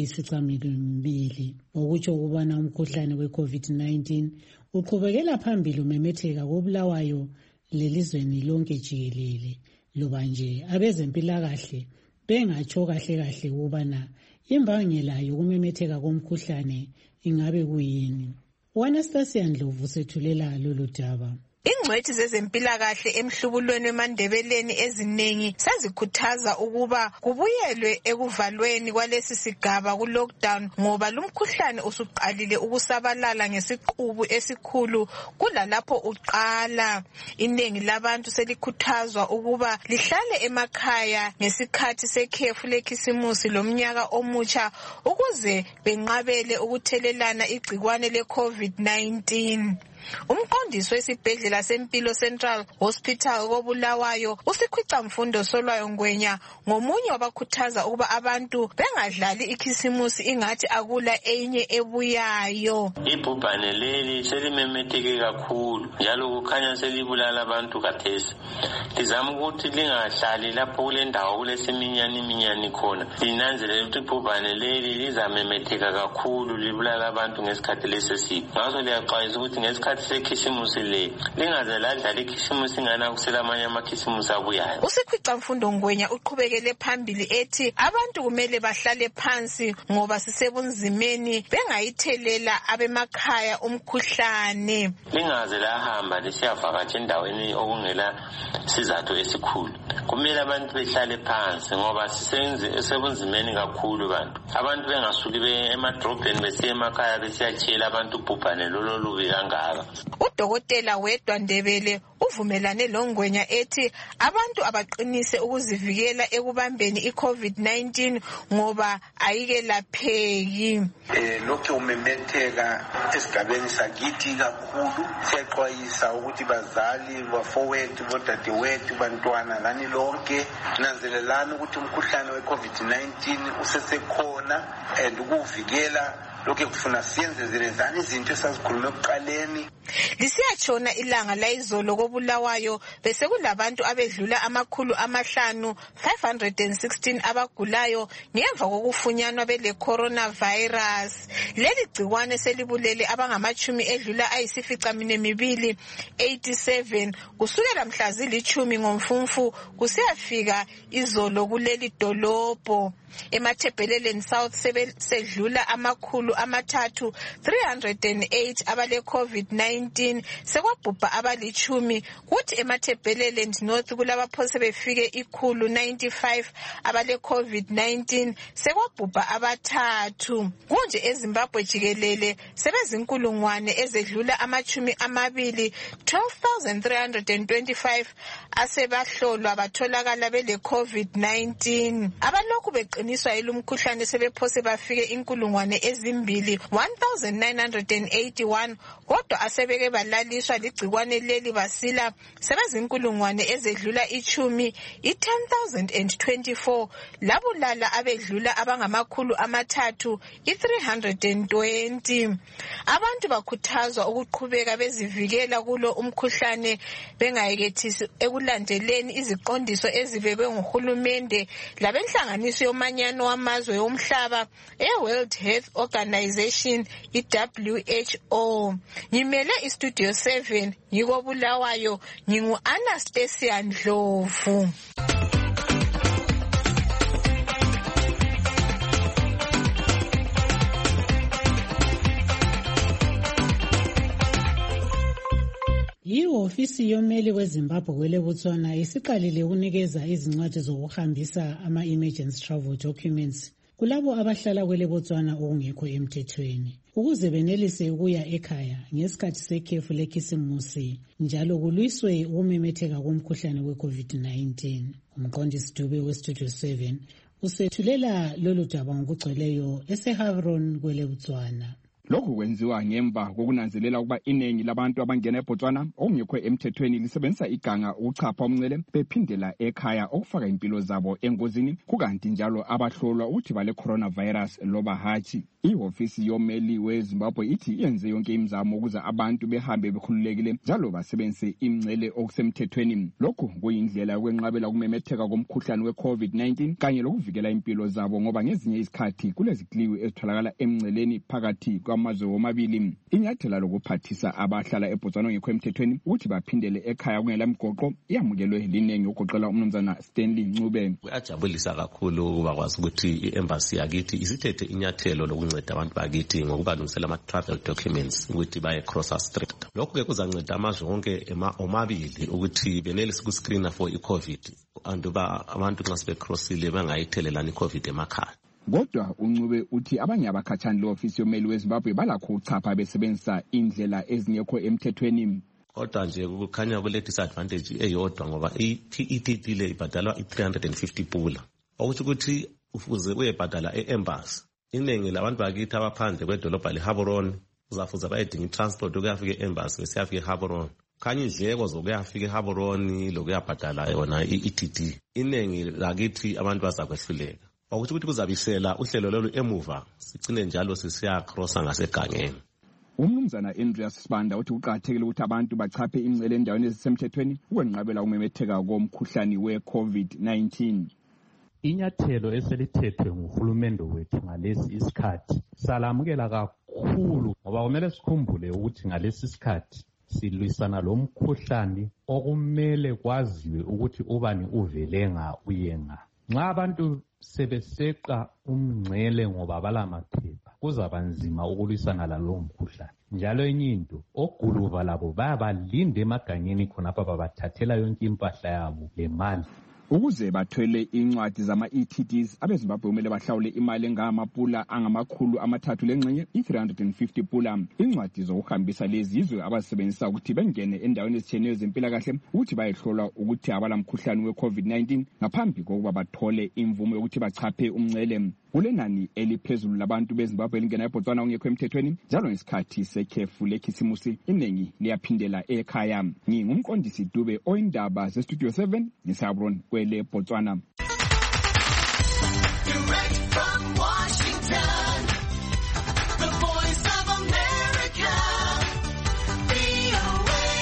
beyisicamibili. Okutsho ukubana umkhuhlane we-COVID nineteen uqhubekela phambili umemetheka kobulawayo lelizweni lonke jikelele, loba nje abezempilakahle bengatsho kahle kahle ukubana imbangela yokumemetheka komkhuhlane ingabe kuyini. U-Anastasia Ndlovu sethulela lolu daba. Ingcwethi zezempilakahle emhlubulweni weMandebeleni eziningi sezikhuthaza ukuba kubuyelwe ekuvalweni kwalesi sigaba ku lockdown ngoba lumkhuhlane usuqalile ukusabalala ngesiqubu esikhulu kulalapho uqala. Iningi labantu selikhuthazwa ukuba lihlale emakhaya ngesikhathi sekhefu lekhisimusi lomnyaka omutsha ukuze benqabele ukuthelelana igcikwane le-COVID nineteen. Umqondisi wesibhedlela sempilo Central Hospital koBulawayo uSikhwicamfundo Solwayo Ngwenya ngomunye wabakhuthaza ukuba abantu bengadlali ikhisimusi ingathi akula enye ebuyayo. Ibhubhane leli selimemetheke kakhulu njalo kukhanya selibulala abantu kathesi. Lizama ukuthi lingahlali lapho kule ndawo kulesiminyani iminyani khona. Linanzelele ukuthi ibhubhane leli lizamemetheka kakhulu libulala abantu ngesikhathi lesisibi. Ngaso liyaxwayisa ukuthi ngesikhathi sekhisimusi le lingaze ladlala ikhisimusi ingana kusela amanye amakhisimusi abuyayo. uSikhwicamfundo Ngwenya uqhubekele phambili ethi abantu kumele bahlale phansi ngoba sisebunzimeni bengayithelela abemakhaya umkhuhlane. Lingaze lahamba lisiyavakatsha endaweni okungela sizathu esikhulu. Kumele abantu behlale phansi ngoba sisebunzimeni kakhulu bantu. Abantu bengasuki emadrobheni besiya emakhaya besiyatshela abantu ubhubhane lolo lubi kangaka. yokuqala. Udokotela Wedwa Ndebele uvumelane loNgwenya ethi abantu abaqinise ukuzivikela ekubambeni i-COVID nineteen ngoba ayikelapheki. Eh lokho umemetheka esigabeni sakithi kakhulu, siyaxwayisa ukuthi bazali bafowethu bodadewethu bantwana lani lonke nanzelelana ukuthi umkhuhlane we-COVID nineteen usesekhona and ukuvikela lokho kufuna siyenze zilezana izinto esazikhulume ekuqaleni. Lisiyatshona ilanga layizolo koBulawayo bese kulabantu abedlula amakhulu amahlanu five hundred sixteen abagulayo ngemva kokufunyanwa bele coronavirus. Leli gciwane selibulele abangamachumi edlula ayisificaminwe mibili eighty-seven kusukela mhla zilithumi ngomfumfu kusiyafika izolo kuleli dolobho. Emathebheleleni South sedlula amakhulu amathathu three hundred eight abale COVID nineteen sekwabhubha abalichumi, kuthi emathebheleleni North kulabaphose befike ikhulu ninety-five abale COVID nineteen sekwabhubha abathathu. Kunje eZimbabwe jikelele sebezinkulungwane ezedlula amachumi amabili twelve thousand three hundred twenty-five asebahlolwa batholakala bele COVID nineteen. Abalokhu beqiniswa ilumkhuhlane sebephose bafike inkulungwane ezimbili one thousand nine hundred eighty-one kodwa asebeke balaliswa ligcikwane leli basila sebezinkulungwane ezedlula ichumi i-ten thousand twenty-four labulala abedlula abangamakhulu amathathu i-three hundred twenty. Abantu bakhuthazwa ukuqhubeka bezivikela kulo umkhuhlane bengayekethisi ekulandeleni iziqondiso ezibekwe nguhulumende labenhlanganiso yomanyano wamazwe yomhlaba e-World Health Organization i-W H O. Ngimele iStudio seven ngikoBulawayo ngingu-Anastasia Ndlovu. Ihhovisi yommeli weZimbabwe kwele Botswana isiqalile ukunikeza izincwadi zokuhambisa ama-emergency travel documents kulabo abahlala kwele Botswana okungekho emthethweni ukuze benelise ukuya ekhaya ngesikhathi sekhefu lekhisimusi njalo kulwiswe ukumemetheka komkhuhlane we-COVID nineteen. Umqondisi Dube weStudio seven usethulela lolu daba ngokugcweleyo eseHavron kwele Botswana. Lokhu kwenziwa ngemva kokunanzelela ukuba iningi labantu abangena eBotswana okungekho emthethweni lisebenzisa iganga ukuchapha umncele bephindela ekhaya okufaka impilo zabo engozini, kukanti njalo abahlolwa ukuthi bale coronavirus loba hatshi. Ihhovisi yommeli weZimbabwe ithi yenze yonke imizamo ukuze abantu behambe bekhululekile njalo basebenzise imncele okusemthethweni. Lokhu kuyindlela yokwenqabela ukumemetheka komkhuhlane we-COVID nineteen kanye lokuvikela impilo zabo ngoba ngezinye izikhathi kulezikliwi ezitholakala emnceleni phakathi amazwe womabili. Inyathela lokuphathisa abahlala eBotswana ngekho emthethweni ukuthi baphindele ekhaya kungela mgoqo iyamukelwe linengi ugoqela umnumzana Stanley Ncube. Kuyajabulisa kakhulu ukuba kwazi ukuthi i-embassy yakithi isithethe inyathelo lokunceda abantu bakithi ngokubalungisela ama-travel documents ukuthi baye cross strait. Lokhu ke kuzanceda amazwe wonke omabili ukuthi benelise ukuscreena for i-COVID anduba abantu nxa sebecrossile bangayithelelani i-COVID emakhaya. Kodwa uNcube uthi abanye abakhatshana le-ofisi yommeli weZimbabwe balakho uchapha besebenzisa indlela ezingekho emthethweni. Kodwa nje kukhanya kule disadvantage eyodwa ngoba i-P E T T le ibhadalwa i-three hundred fifty pula. Okuthi ukuthi ufuze uyebhadala e-embassy. Iningi labantu bakithi abaphandle kwedolobha leHaboron uzafuza bayedinga i-transport ukuyafika e-embassy besiyafika eHaboron. Khanya indleko zokuyafika eHaboron lokuyabhadala yona i-E T T. Iningi lakithi abantu bazakwehluleka. Ukuthi ukuthi kuzabisela uhlelo lolu emuva sigcine njalo sisiya crossa ngasegangeni. Umnumzana Andreas Sibanda uthi uqathekile ukuthi abantu bachaphe imncele endaweni ezisemthethweni ukwenqabela ukumemetheka komkhuhlane we-COVID nineteen. Inyathelo eselithethwe nguhulumende wethu ngalesi isikhathi salamukela kakhulu ngoba kumele sikhumbule ukuthi ngalesi isikhathi silwisana lo mkhuhlane okumele kwaziwe ukuthi ubani uvelenga uyenga. Nxa abantu sebeseqa umngcele ngoba balamaphepha kuzaba nzima ukulwisana lalo mkhuhlane. Njalo enye into oguluva labo bayabalinde emagangeni khonapha babathathela yonke impahla yabo lemali. ukuze bathwele incwadi zama-E T Ds abezimbabwe kumele bahlawule imali engamapula angamakhulu amathathu lengxenye i-three hundred fifty pula. Incwadi zokuhambisa lezi yizwe abazisebenzisa ukuthi bengene endaweni ezitshiyeneyo zempilakahle ukuthi bayehlolwa ukuthi abalamkhuhlane we-COVID nineteen ngaphambi kokuba bathole imvumo yokuthi bachaphe umngcele. Kulenani eliphezulu labantu bezimbabwe elingena eBotswana ongekho emthethweni njalo ngesikhathi sekhefu lekhisimusi iningi liyaphindela ekhaya. Ngingumqondisi Dube oyindaba zestudio seven ngisabron kwele Botswana. Direct from Washington, the voice of America, V O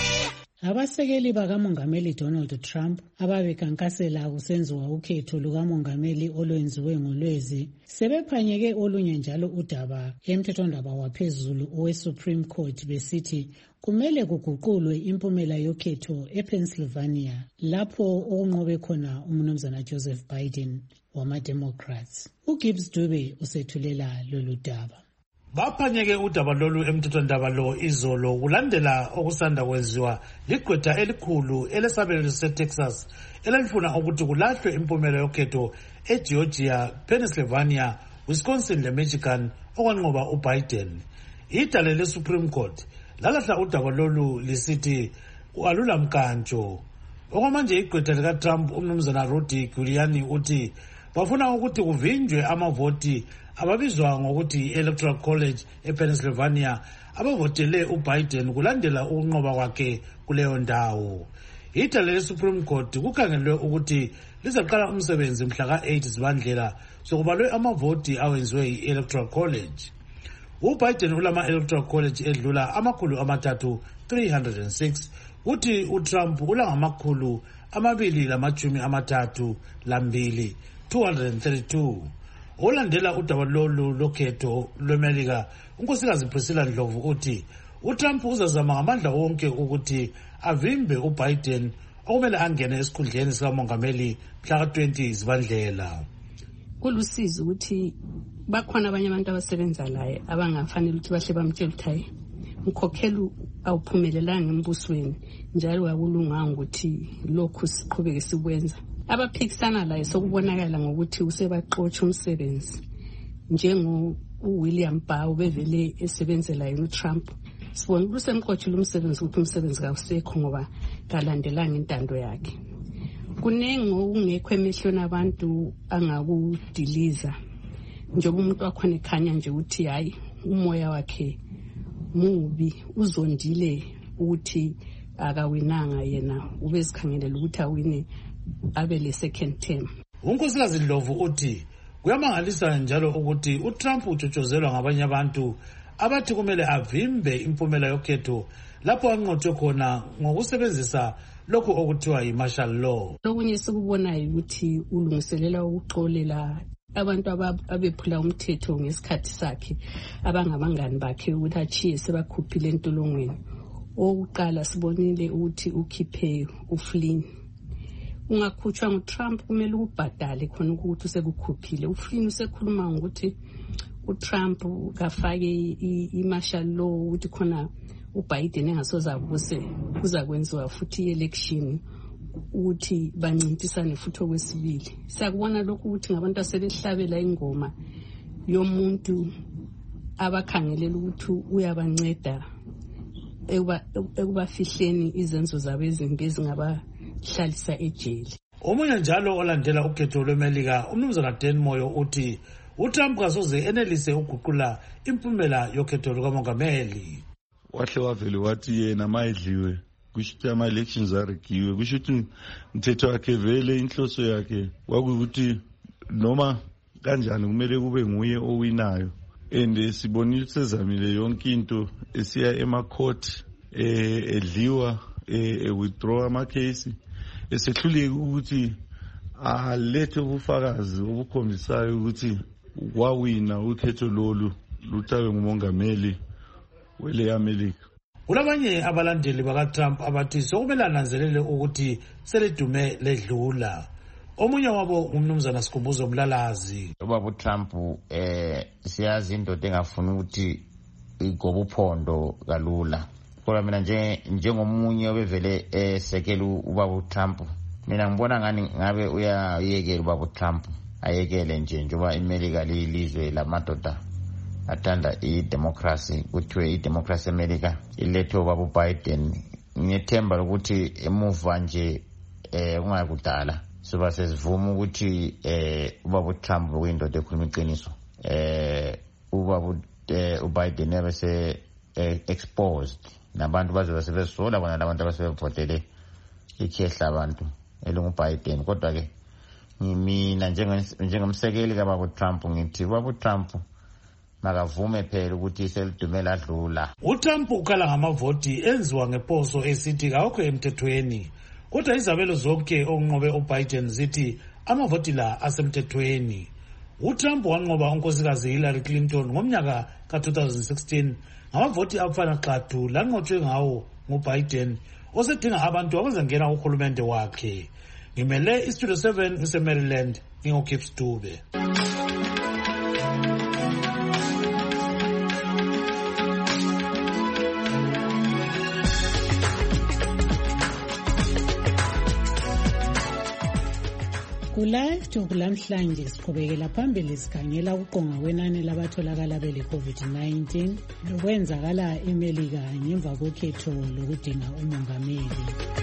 A. Abasekeli bakamongameli Donald Trump ababekankasela kusenziwa ukhetho lukamongameli olwenziwe ngolwezi sebephanyeke olunye njalo udaba emthethondaba waphezulu owe-Supreme Court besithi kumele kuguqulwe impumela yokhetho ePennsylvania lapho okunqobe khona umnumzana Joseph Biden wama-Democrats. uGibbs Dube usethulela lolu daba. Baphanyeke udaba lolu emthethondaba lo izolo kulandela okusanda kwenziwa ligqwetha elikhulu elesabelo seTexas elalifuna ukuthi kulahlwe impumela yokhetho eGeorgia, Pennsylvania, Wisconsin leMichigan okwanqoba uBiden. Idale leSupreme Court lalahla udaba lolu lisithi alula mkantsho. Okwamanje igqwetha likaTrump umnumzana Rudy Giuliani uthi bafuna ukuthi kuvinjwe amavoti ababizwa ngokuthi Electoral College ePennsylvania abavotele uBiden kulandela ukunqoba kwakhe kuleyo ndawo. Idale leSupreme Court kukhangelwe ukuthi lizaqala umsebenzi mhla ka-eight zibandlela sokubalwe amavoti awenziwe i-Electoral College. uBiden ulama Electoral College edlula amakhulu amathathu three hundred six uthi uTrump ulangamakhulu amabili lamajumi amathathu lambili two hundred thirty-two. Olandela udaba lolu lokhetho lweMelika unkosikazi Priscilla Ndlovu uthi uTrump uzazama ngamandla wonke ukuthi avimbe uBiden okumele angene esikhundleni sikamongameli mhla ka-twenty zibandlela. Kulusizi ukuthi bakhona abanye abantu abasebenza laye abangafanele ukuthi bahle bamtshela ukuthi hayi umkhokheli awuphumelelanga embusweni njalo akulunganga ukuthi lokhu siqhubeke sikwenza. Abaphikisana laye sokubonakala ngokuthi usebaqotsha umsebenzi njengo uWilliam Barr bevele esebenzela yena uTrump. Sibona ukuthi usemqotshile umsebenzi ukuthi umsebenzi kawusekho ngoba kalandelanga intando yakhe. Kunengi okungekho emehlweni abantu angakudiliza njengoba umuntu wakhona ekhanya nje ukuthi hayi umoya wakhe mubi uzondile ukuthi akawinanga yena ubezikhangelela ukuthi awine abe le second term. Unkosikazi Ndlovu uthi kuyamangalisa njalo ukuthi uTrump utshotshozelwa ngabanye abantu abathi kumele avimbe impumela yokhetho lapho anqotshwe khona ngokusebenzisa lokhu okuthiwa yi-martial law. Lokunye sikubonayo ukuthi ulungiselela ukuxolela abantu abephula umthetho ngesikhathi sakhe abangabangani bakhe ukuthi achiye sebakhuphile entolongweni. Okuqala sibonile ukuthi ukhiphe uFlynn. Ungakhutshwa nguTrump kumele ukubhadale khona ukuthi usekukhuphile. uFlynn usekhuluma ngokuthi uTrump kafake i-martial law ukuthi khona uBiden engasoze abuse kuza kwenziwa futhi i-election ukuthi bancintisane futhi okwesibili. Siyakubona lokhu ukuthi ngabantu asebehlabela ingoma yomuntu abakhangelela ukuthi uyabanceda ekubafihleni izenzo zabo ezimbi ezingabahlalisa ejele. Omunye njalo olandela ukhetho lweMelika umnumzana Dan Moyo uthi uTrump kasoze enelise ukuguqula impumela yokhetho lukamongameli. Wahle wavele wathi yena mayidliwe kusho ukuthi ama-elections arigiwe kusho ukuthi umthetho wakhe vele inhloso yakhe kwakukuthi noma kanjani kumele kube nguye owinayo. And sibonile ukuthi sezamile yonke into esiya emacourt edliwa e-withdraw amakhesi esehluleke ukuthi alethe ubufakazi obukhombisayo ukuthi wawina ukhetho lolu luthawe ngumongameli wele America. Kulabanye abalandeli bakaTrump abathi sokumele ananzelele ukuthi selidume ledlula. Omunye wabo umnumzana Sikhumbuzo Mlalazi. Ubaba uTrump eh siyazi indoda engafuna ukuthi igoba uphondo kalula. Kodwa mina nje njengomunye obevele esekela ubaba uTrump mina ngibona ngani ngabe uyayekela ubaba Trump ayekele nje njengoba iMelika lilizwe lamadoda athanda i-democracy kuthiwe i-democracy America ilethwe ubaba Biden. Ngiyethemba ukuthi emuva nje eh ungakudala soba sesivuma ukuthi eh ubaba Trump kuyindoda ekhuluma iqiniso. Eh ubaba uBiden yabese exposed nabantu bazobe sebesola bona labantu abasebevotele ikhehla abantu elungu Biden. Kodwa ke mina njengomsekeli kababa Trump ngithi ubaba Trump makavume phela ukuthi selidumela adlula. uTrump ukhala ngamavoti enziwa ngeposo esithi kawukho emthethweni, kodwa izabelo zonke onqobe uBiden zithi amavoti la asemthethweni. uTrump wanqoba unkosikazi Hillary Clinton ngomnyaka ka two thousand sixteen ngamavoti afana xathu lanqotshwe ngawo nguBiden osedinga abantu abazangena uhulumende wakhe. Ngimele iStudio seven useMaryland, ngingoKips Dube. Kulive Talk lamhlanje siqhubekela phambili sikhangela ukuqonga kwenani labatholakala bele COVID nineteen lokwenzakala eMelika ngemva kokhetho lokudinga umongameli.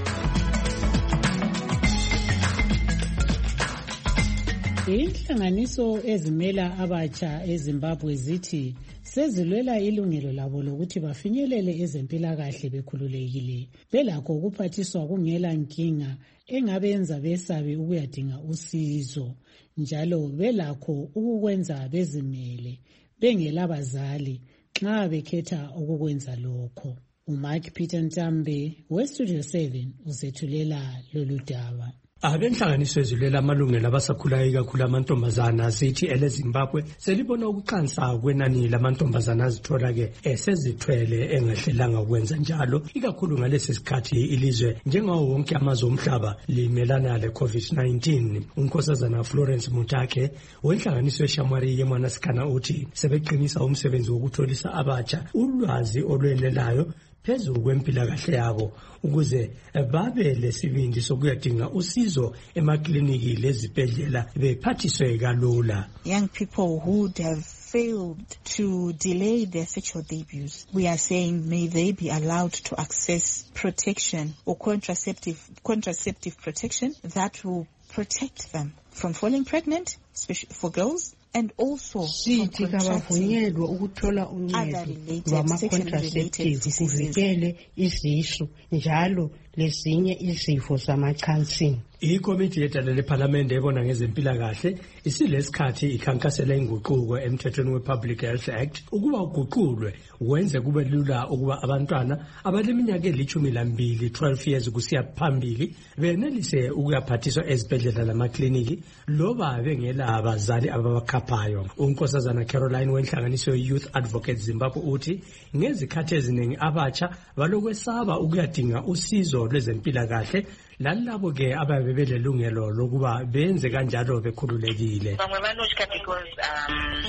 Inhlanganiso ezimela abatsha eZimbabwe zithi sezilwela ilungelo labo lokuthi bafinyelele ezempilakahle bekhululekile, belakho ukuphathiswa kungela nkinga engabenza besabe ukuyadinga usizo, njalo belakho ukukwenza bezimele bengelabazali nxa bekhetha ukukwenza lokho. uMike Peter Ntambe weStudio seven uzethulela lolu daba. Abenhlanganiso ezilwela amalungelo abasakhulayo kakhulu amantombazana zithi eleZimbabwe selibona ukuqansa kwenani lamantombazana azithola ke esezithwele engahlelanga ukwenza njalo, ikakhulu ngalesi sikhathi ilizwe njengawo wonke amazwe omhlaba limelana leCovid nineteen. Unkosazana Florence Mutake wenhlanganiso eShamwari yeMwanasikana uthi sebeqinisa umsebenzi wokutholisa abatsha ulwazi olwenelayo phezu kwempilakahle yabo ukuze babe lesibindi sokuyadinga usizo emakliniki lezibhedlela bephathiswe kalula. Young people who would have failed to delay their sexual debuts, we are saying may they be allowed to access protection or contraceptive contraceptive protection that will protect them from falling pregnant, especially for girls, and also sithi kabavunyelwe ukuthola uncedo lwama-contraceptive kuvikele izisu njalo lezinye izifo zamacansini. Ikomiti yedala lephalamende ebona ngezempilakahle isilesikhathi ikhankasela inguquko emthethweni we-Public Health Act ukuba uguqulwe wenze kube lula ukuba abantwana abaleminyaka elithumi lambili twelve years kusiya phambili benelise ukuyaphathiswa ezibhedlela lamakliniki loba bengela abazali ababakhaphayo. Unkosazana Caroline wenhlanganiso Youth Advocates Zimbabwe uthi ngezikhathi eziningi abatsha balokwesaba ukuyadinga usizo lwezempilakahle lalabo ke ababe belelungelo lokuba benze kanjalo bekhululekile. Bamwe banoshka because um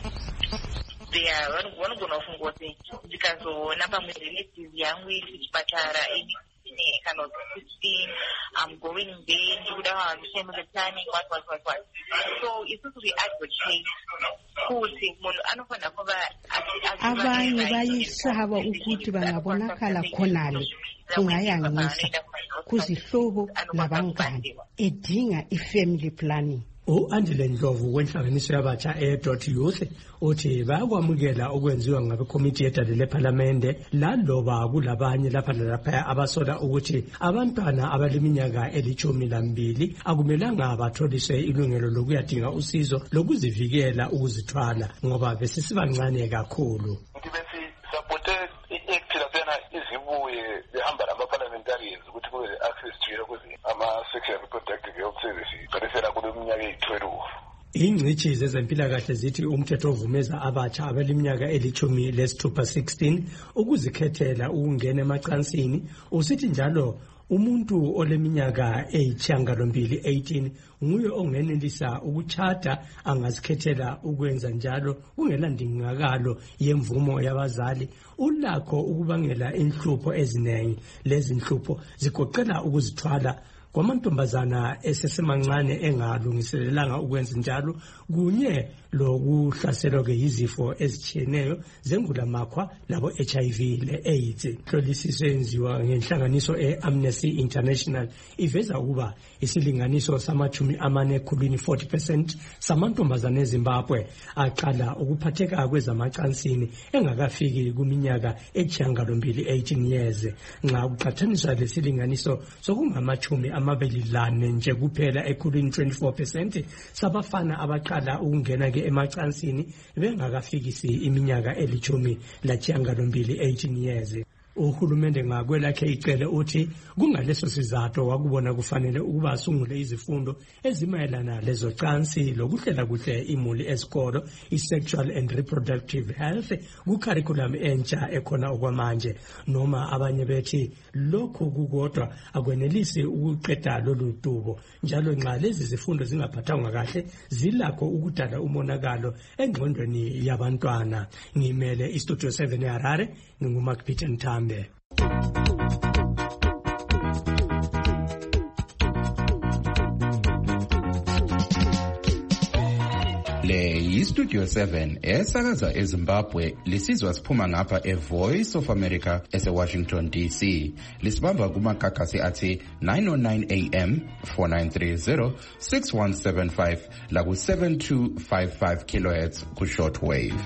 they are vanogona kufunga kuti ndikazona pamwe relatives yangu ichipatara any kind of sixteen, I'm going there, ndikuda kuhambisa the planning, what, what, what, what. So it's not to advocate kuti munhu anofanira kuva abanye bayisaba ukuthi bangabonakala khonale kungayangisa kuzihlobo labangane edinga i-family planning. U-Angela Ndlovu wenhlanganiso yabatsha e-Dot Youth uthi bayakwamukela okwenziwa ngabekomiti yedala lephalamende laloba kulabanye lapha lalapha abasola ukuthi abantwana abaleminyaka elithumi lambili akumelanga batholiswe ilungelo lokuyadinga usizo lokuzivikela ukuzithwala ngoba besisibancane kakhulu. izibuye behamba lama-parliamentarians ukuthi kube le-access to yokuthi ama-sexual reproductive health services qalisela kuleminyaka eyi-twelve. Ingcitshi zezempilakahle zithi umthetho ovumeza abatsha abaleminyaka elithumi lesithupha sixteen ukuzikhethela ukungena emacansini usithi njalo umuntu oleminyaka eyisishiyagalombili eighteen nguye ongenelisa ukutshada angazikhethela ukwenza njalo kungelandingakalo yemvumo yabazali. Ulakho ukubangela inhlupho eziningi, lezi inhlupho zigoqela ukuzithwala kwamantombazana esesemancane engalungiselelanga ukwenza njalo kunye lokuhlaselwa ke yizifo ezitshiyeneyo zengulamakhwa labo H I V le AIDS. Hlolisiswe enziwa ngenhlanganiso e-Amnesty International iveza ukuba isilinganiso samachumi amane ekhulwini forty percent samantombazane eZimbabwe aqala ukuphatheka kwezamacansini engakafiki kuminyaka etshiyagalombili eighteen years. Nxa kuqhathaniswa lesilinganiso sokungamachumi amabili lane nje kuphela ekhulwini twenty-four percent sabafana abaqala ukungena ke emacansini bengakafikisi iminyaka elichumi lachiyagalombili eighteen years. Uhulumende ngakwelakhe icele uthi kungaleso sizathu wakubona kufanele ukuba asungule izifundo ezimayelana lezocansi lokuhlela kuhle imuli esikolo i-sexual and reproductive health ku-curriculum entsha ekhona okwamanje, noma abanye bethi lokho kukodwa akwenelisi ukuqeda lolu dubo. Njalo nxa lezi zifundo zingaphathwanga kahle zilakho ukudala umonakalo engqondweni yabantwana. Ngimele iStudio seven eHarare, nginguMark Peter Ntambe. Le yiStudio seven esakaza eZimbabwe lisizwa siphuma ngapha eVoice of America ese-Washington D C. Lisibamba kumakhakhasi athi nine oh nine A M, four nine three zero, six one seven five laku seven two five five kilohertz ku shortwave.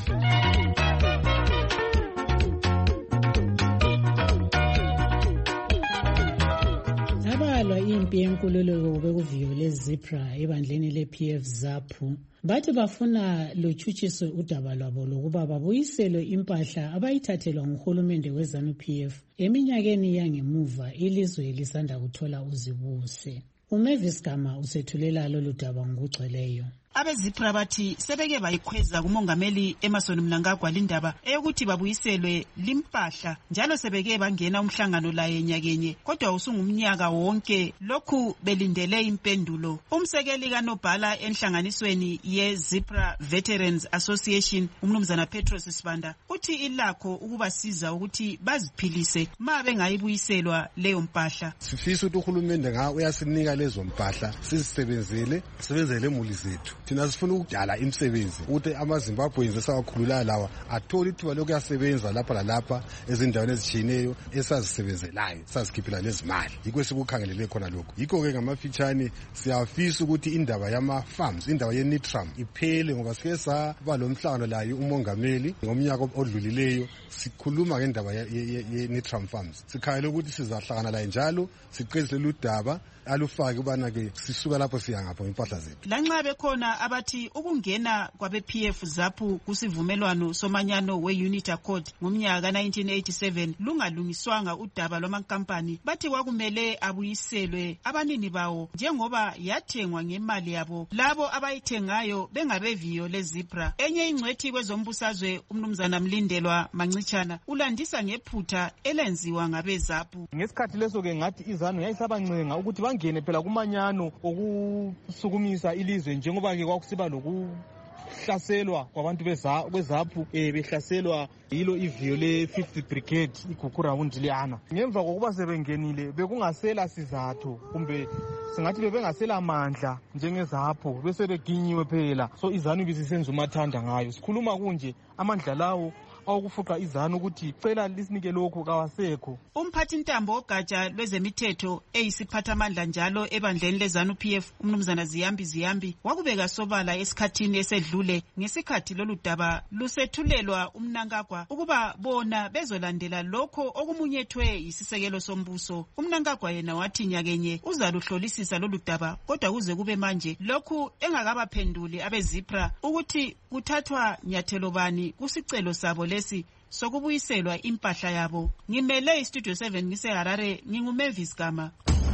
Impi yenkululeko bekuviyo lezipra ebandleni le-P F ZAPU bathi bafuna lutshutshiswe udaba lwabo lokuba babuyiselwe impahla abayithathelwa nguhulumende we-ZANU-P F eminyakeni yangemuva ilizwe lisanda kuthola uzibuse. uMavis Gama usethulela lolu daba ngokugcweleyo. Abezipra bathi sebeke bayikhweza kumongameli Emerson Mnangagwa lindaba eyokuthi babuyiselwe limpahla, njalo sebeke bangena umhlangano laye nyakenye, kodwa usungumnyaka wonke lokhu belindele impendulo. Umsekeli kaNobhala enhlanganisweni ye-Zipra Veterans Association, umnumzana Petros Sibanda, uthi ilakho ukubasiza ukuthi baziphilise ma bengayibuyiselwa leyo mpahla. Sifisa ukuthi uhulumende nga uyasinika lezo mpahla sizisebenzele, sisebenzele imuli zethu. Thina sifuna ukudala imisebenzi ukuthi amaZimbabweans esawakhulula lawa athola ithuba lokuyasebenza lapha lalapha ezindaweni ezitshiyeneyo esazisebenzelayo, sazikhiphela lezimali. Yikho sikukhangelele khona lokho. Yikho ke ngamafitshane siyafisa ukuthi indaba yama-farms, indaba ye-Nitram iphele, ngoba sike saba lo mhlangano layo umongameli ngomnyaka odlulileyo sikhuluma ngendaba ye-Nitram farms. Sikhayele ukuthi sizahlangana laye njalo siqedise lolu daba alufake ubana ke sisuka lapho siya ngapho impahla zethu. Lanxa bekhona abathi ukungena kwabe-P F ZAPU kusivumelwano somanyano we-Unity Accord ngomnyaka nineteen eighty-seven lungalungiswanga udaba lwamankampani, bathi kwakumele abuyiselwe abanini bawo njengoba yathengwa ngemali yabo labo abayithengayo bengabeviyo lezipra. Enye ingcwethi kwezombusazwe umnumzana Mlindelwa Mancitshana ulandisa ngephutha elenziwa ngabe-ZAPU. Ngesikhathi leso ke ngathi izanu yayisabancenga ukuthi bangene phela kumanyano okusukumisa ilizwe, njengoba ke kwakusiba lokuhlaselwa kwabantu beZAPU eh behlaselwa yilo iviyo le-fifth brigade igugura undiliyana. Ngemva kokuba sebengenile bekungasela sizathu kumbe singathi bebengasela mandla njengeZAPU bese beginyiwe phela, so izanu bisisenza umathanda ngayo. Sikhuluma kunje amandla lawo awukufuqa izanu ukuthi cela lisinike lokho kawasekho. Umphathi ntambo ogatsha lwezemithetho eyisiphathamandla njalo ebandleni leZANU-P F umnumzana Ziyambi Ziyambi wakubeka sobala esikhathini esedlule ngesikhathi lolu daba lusethulelwa uMnangagwa ukuba bona bezolandela lokho okumunyethwe yisisekelo sombuso. uMnangagwa yena wathi nyakenye uzaluhlolisisa lolu daba, kodwa kuze kube manje lokhu engakabaphenduli abezipra ukuthi kuthathwa nyathelo bani kusicelo sabo lesi sokubuyiselwa impahla yabo. Ngimele iStudio seven ngiseHarare, nginguMavis Gama.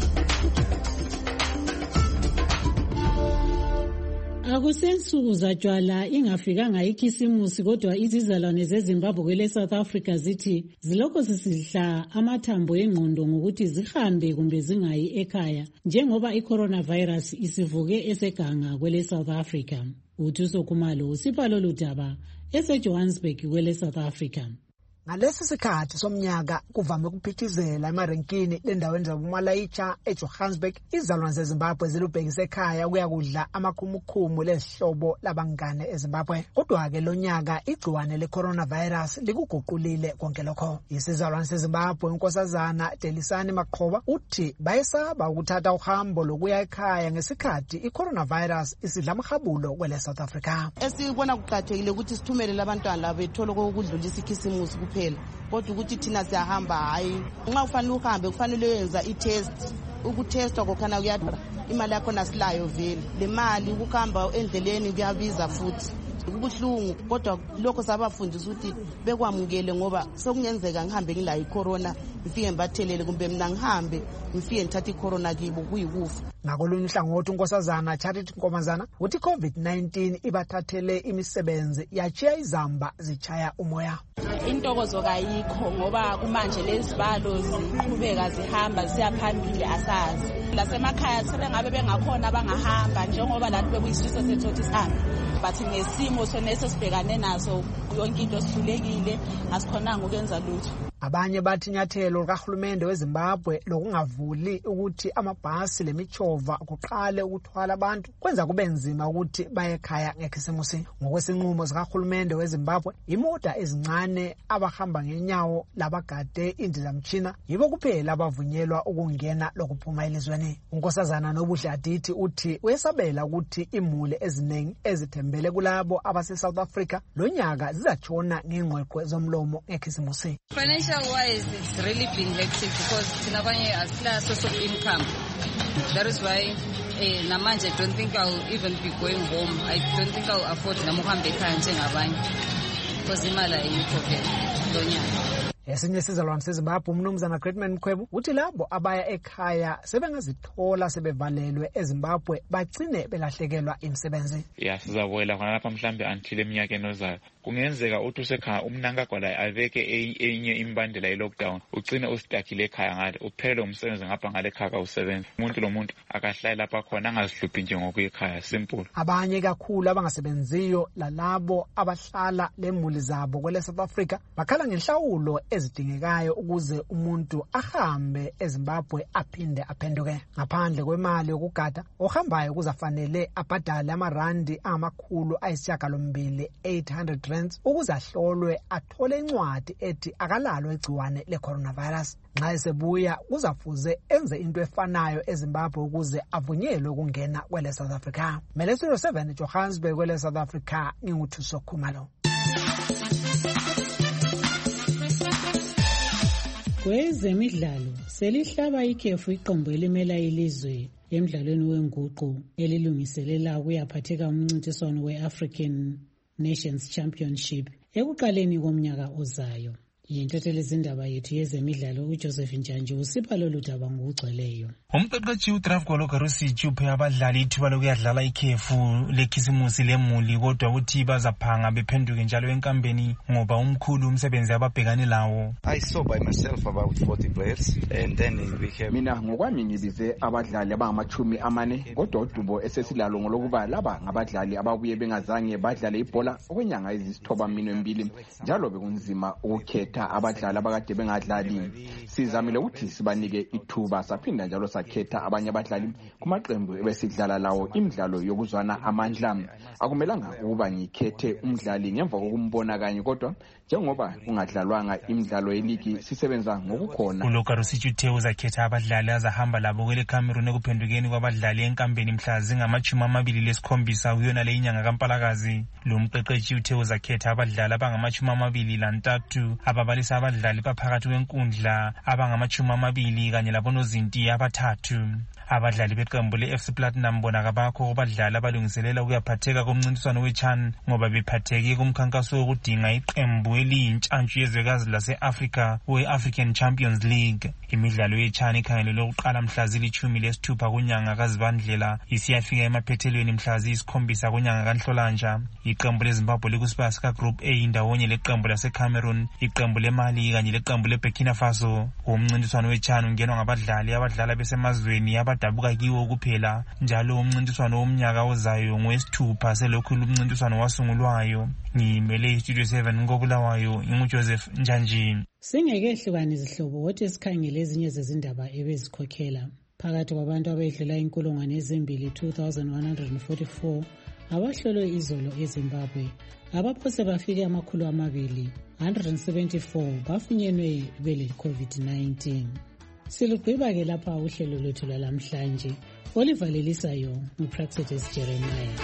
Akusensuku zatshwala ingafikanga ikhisimusi, kodwa izizalwane zeZimbabwe kwele South Africa zithi zilokho sisidla amathambo engqondo ngokuthi zihambe kumbe zingayi ekhaya njengoba i-coronavirus isivuke eseganga kwele South Africa. Uthuso Khumalo usipha lolu daba eseJohannesburg kwele South Africa. Ngalesi sikhathi somnyaka kuvame ukuphithizela emarenkini lendaweni zabuMalaitsha eJohannesburg izalwane zeZimbabwe zilubhekise ekhaya ukuya kudla amakhumukhumu lezihlobo labangane eZimbabwe. Kodwa ke lonyaka igciwane le-coronavirus likuguqulile konke lokho. Isizalwane seZimbabwe unkosazana Delisani Maqhoba uthi bayesaba ukuthatha uhambo lokuya ekhaya ngesikhathi i-coronavirus isidla amhabulo kwele South Africa. Esibona kuqathekile ukuthi sithumele labantwana bethola ukudlulisa ikhisimusi kuphela, kodwa ukuthi thina siyahamba hayi. Nxa ufanele uhambe kufanele uyenza i-test, ukutestwa kokhana kuyadura. Imali yakho nasilayo vele. Le mali ukuhamba endleleni kuyabiza futhi. Kubuhlungu kodwa lokho sabafundisa ukuthi bekwamukele ngoba sekungenzeka ngihambe ngilayo icorona ngifike ngibathelele kumbe mina ngihambe ngifike ngithatha icorona kibo kuyikufa. Ngakolunye uhlangothi unkosazana Charity Nkomazana uthi COVID nineteen ibathathele imisebenzi yachiya izamba zichaya umoya. Intokozo kayikho ngoba kumanje lezibalo ziqhubeka zihamba siyaphambili asazi. Lasemakhaya sebengabe bengakhona bangahamba njengoba lantu bekuyisifiso sethu ukuthi sihambe. Bathi ngesimo soneso sibhekane naso yonke into sihlulekile asikhonanga ukwenza lutho. Abanye bathi inyathelo likahulumende weZimbabwe lokungavuli ukuthi amabhasi lemichova kuqale ukuthwala abantu kwenza kube nzima ukuthi baye ekhaya ngekhisimusi. Ngokwesinqumo sikahulumende weZimbabwe, imota ezincane abahamba ngenyawo labagade indizamtshina yibo kuphela abavunyelwa ukungena lokuphuma elizweni. Unkosazana Nobuhle Adithi uthi uyesabela ukuthi imuli eziningi ezithembele kulabo abase South Africa lonyaka zizatshona ngengqweqwe zomlomo ngekhisimusi. Financial wise, it's really been hectic because tinabanye asila source of income. That is why eh, namanje I don't think I'll even be going home. I don't think I'll afford namuhambe ekhaya njengabanye because imali ayikho vele lonyaka. Esinye sizalwane seZimbabwe umnumzana Greatman Mkhwebo uthi labo abaya ekhaya sebengazithola sebevalelwe eZimbabwe bagcine belahlekelwa imisebenzi. Ya sizabuyela khona lapha mhlambe until eminyakeni ozayo. Kungenzeka uthi usekhaya umnankagwala aveke enye imbandela ye-lockdown ugcine ustakile ekhaya ngale uphele umsebenzi ngapha ngale ekhaya kawusebenzi. Umuntu lo muntu akahlali lapha khona angazihluphi nje ngokuyekhaya simple. Abanye kakhulu abangasebenziyo lalabo abahlala lemuli zabo kwele South Africa bakhala ngenhlawulo ezidingekayo ukuze umuntu ahambe eZimbabwe aphinde aphenduke. Ngaphandle kwemali yokugada ohambayo kuzafanele abhadale amarandi amakhulu ayisishiyagalombili eight hundred rands ukuze ahlolwe athole incwadi ethi akalalo igciwane le-coronavirus. Nxa esebuya kuzafuze enze into efanayo eZimbabwe ukuze avunyelwe ukungena kwele South Africa. Melesiro seven Johannesburg kwele South Africa nginguthuso Khumalo. Kwezemidlalo selihlaba ikhefu iqembu elimela ilizwe emidlalweni wenguqu elilungiselela ukuyaphatheka umncintiswano we-African Nations Championship ekuqaleni komnyaka ozayo. Yintatheli zindaba yethu yezemidlalo uJoseph Njanji usipha lolu daba ngokugcweleyo. Umqeqeshi uDraf Gologarusi uphe abadlali ithuba lokuyadlala ikhefu lekhisimusi lemuli kodwa uthi bazaphanga bephenduke njalo enkambeni ngoba umkhulu umsebenzi ababhekane lawo. I saw by myself about forty players and then we became mina ngokwami ngibize abadlali abangamachumi amane kodwa udubo esesilalo ngolokuba laba ngabadlali ababuye bengazange badlale ibhola okwenyanga ezisithoba mino embili njalo bekunzima ukukhetha abadlali abakade bengadlali. Sizamile ukuthi sibanike ithuba saphinda njalo sakhetha abanye abadlali kumaqembu ebesidlala lawo imidlalo yokuzwana amandla. Akumelanga ukuba ngikhethe umdlali ngemva kokumbona kanye kodwa njengoba kungadlalwanga imidlalo yeligi sisebenza ngokukhona. Gologarusi uthe uzakhetha abadlali azahamba labo kwele Cameroon ekuphendukeni kwabadlali enkambeni mhla zingamachumi amabili lesikhombisa kuyona le inyanga kaMpalakazi. Lo mqeqeshi uthe uzakhetha abadlali abangamachumi amabili lantathu ababalisa abadlali baphakathi kwenkundla abangamachumi amabili kanye labonozinti abathathu. Abadlali beqembu le-F C Platinum bona kabakho abadlali abalungiselela ukuyaphatheka komncintiswano we-CHAN ngoba bephatheke kumkhankaso wokudinga iqembu eliyintshantshu yezwekazi lase-Africa we-African Champions League. Imidlalo ye-CHAN ikhangelelwe ukuqala mhla zilithumi lesithupha kunyanga kaZibandlela isiyafika emaphethelweni mhla ziyisikhombisa kunyanga kaNhlolanja. Iqembu leZimbabwe likusibaya sika-Group A indawonye leqembu lase-Cameroon, iqembu le-Mali kanye leqembu le-Burkina Faso. Umncintiswano we-CHAN ungenwa ngabadlali abadlala besemazweni abadabuka kiwo kuphela. Njalo umncintiswano womnyaka ozayo ngowesithupha selokhu lumncintiswano wasungulwayo. Ngimele iStudio seven ngobulawayo inguJoseph Njanji. Singekehlukana izihlobo wothi sikhangele ezinye zezindaba ebezikhokhela. Phakathi kwabantu abedlula inkulungwane ezimbili two thousand one hundred forty-four abahlolwe izolo eZimbabwe, abaphose bafike amakhulu amabili one hundred seventy-four bafunyenwe bele COVID nineteen. Silugqiba ke lapha uhlelo lwethu lwalamhlanje. Oliver Lelisayo nguPraxedes Jeremiah.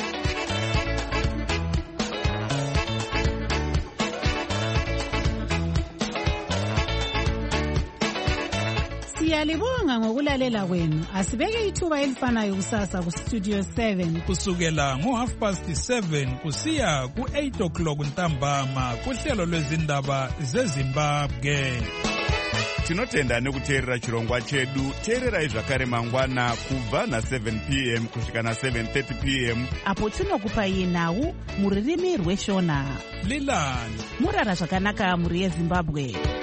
Siyalibonga ngokulalela kwenu. Asibeke ithuba elifanayo kusasa ku Studio seven kusukela ngo half past seven kusiya ku eight o'clock ntambama kuhlelo lwezindaba zeZimbabwe. Tinotenda nekuteerera chirongwa chedu. Teererai zvakare mangwana kubva na seven p m kusvika na seven thirty p m apo tinokupai nhau muririmi rweshona. Lilani murara zvakanaka muri yeZimbabwe.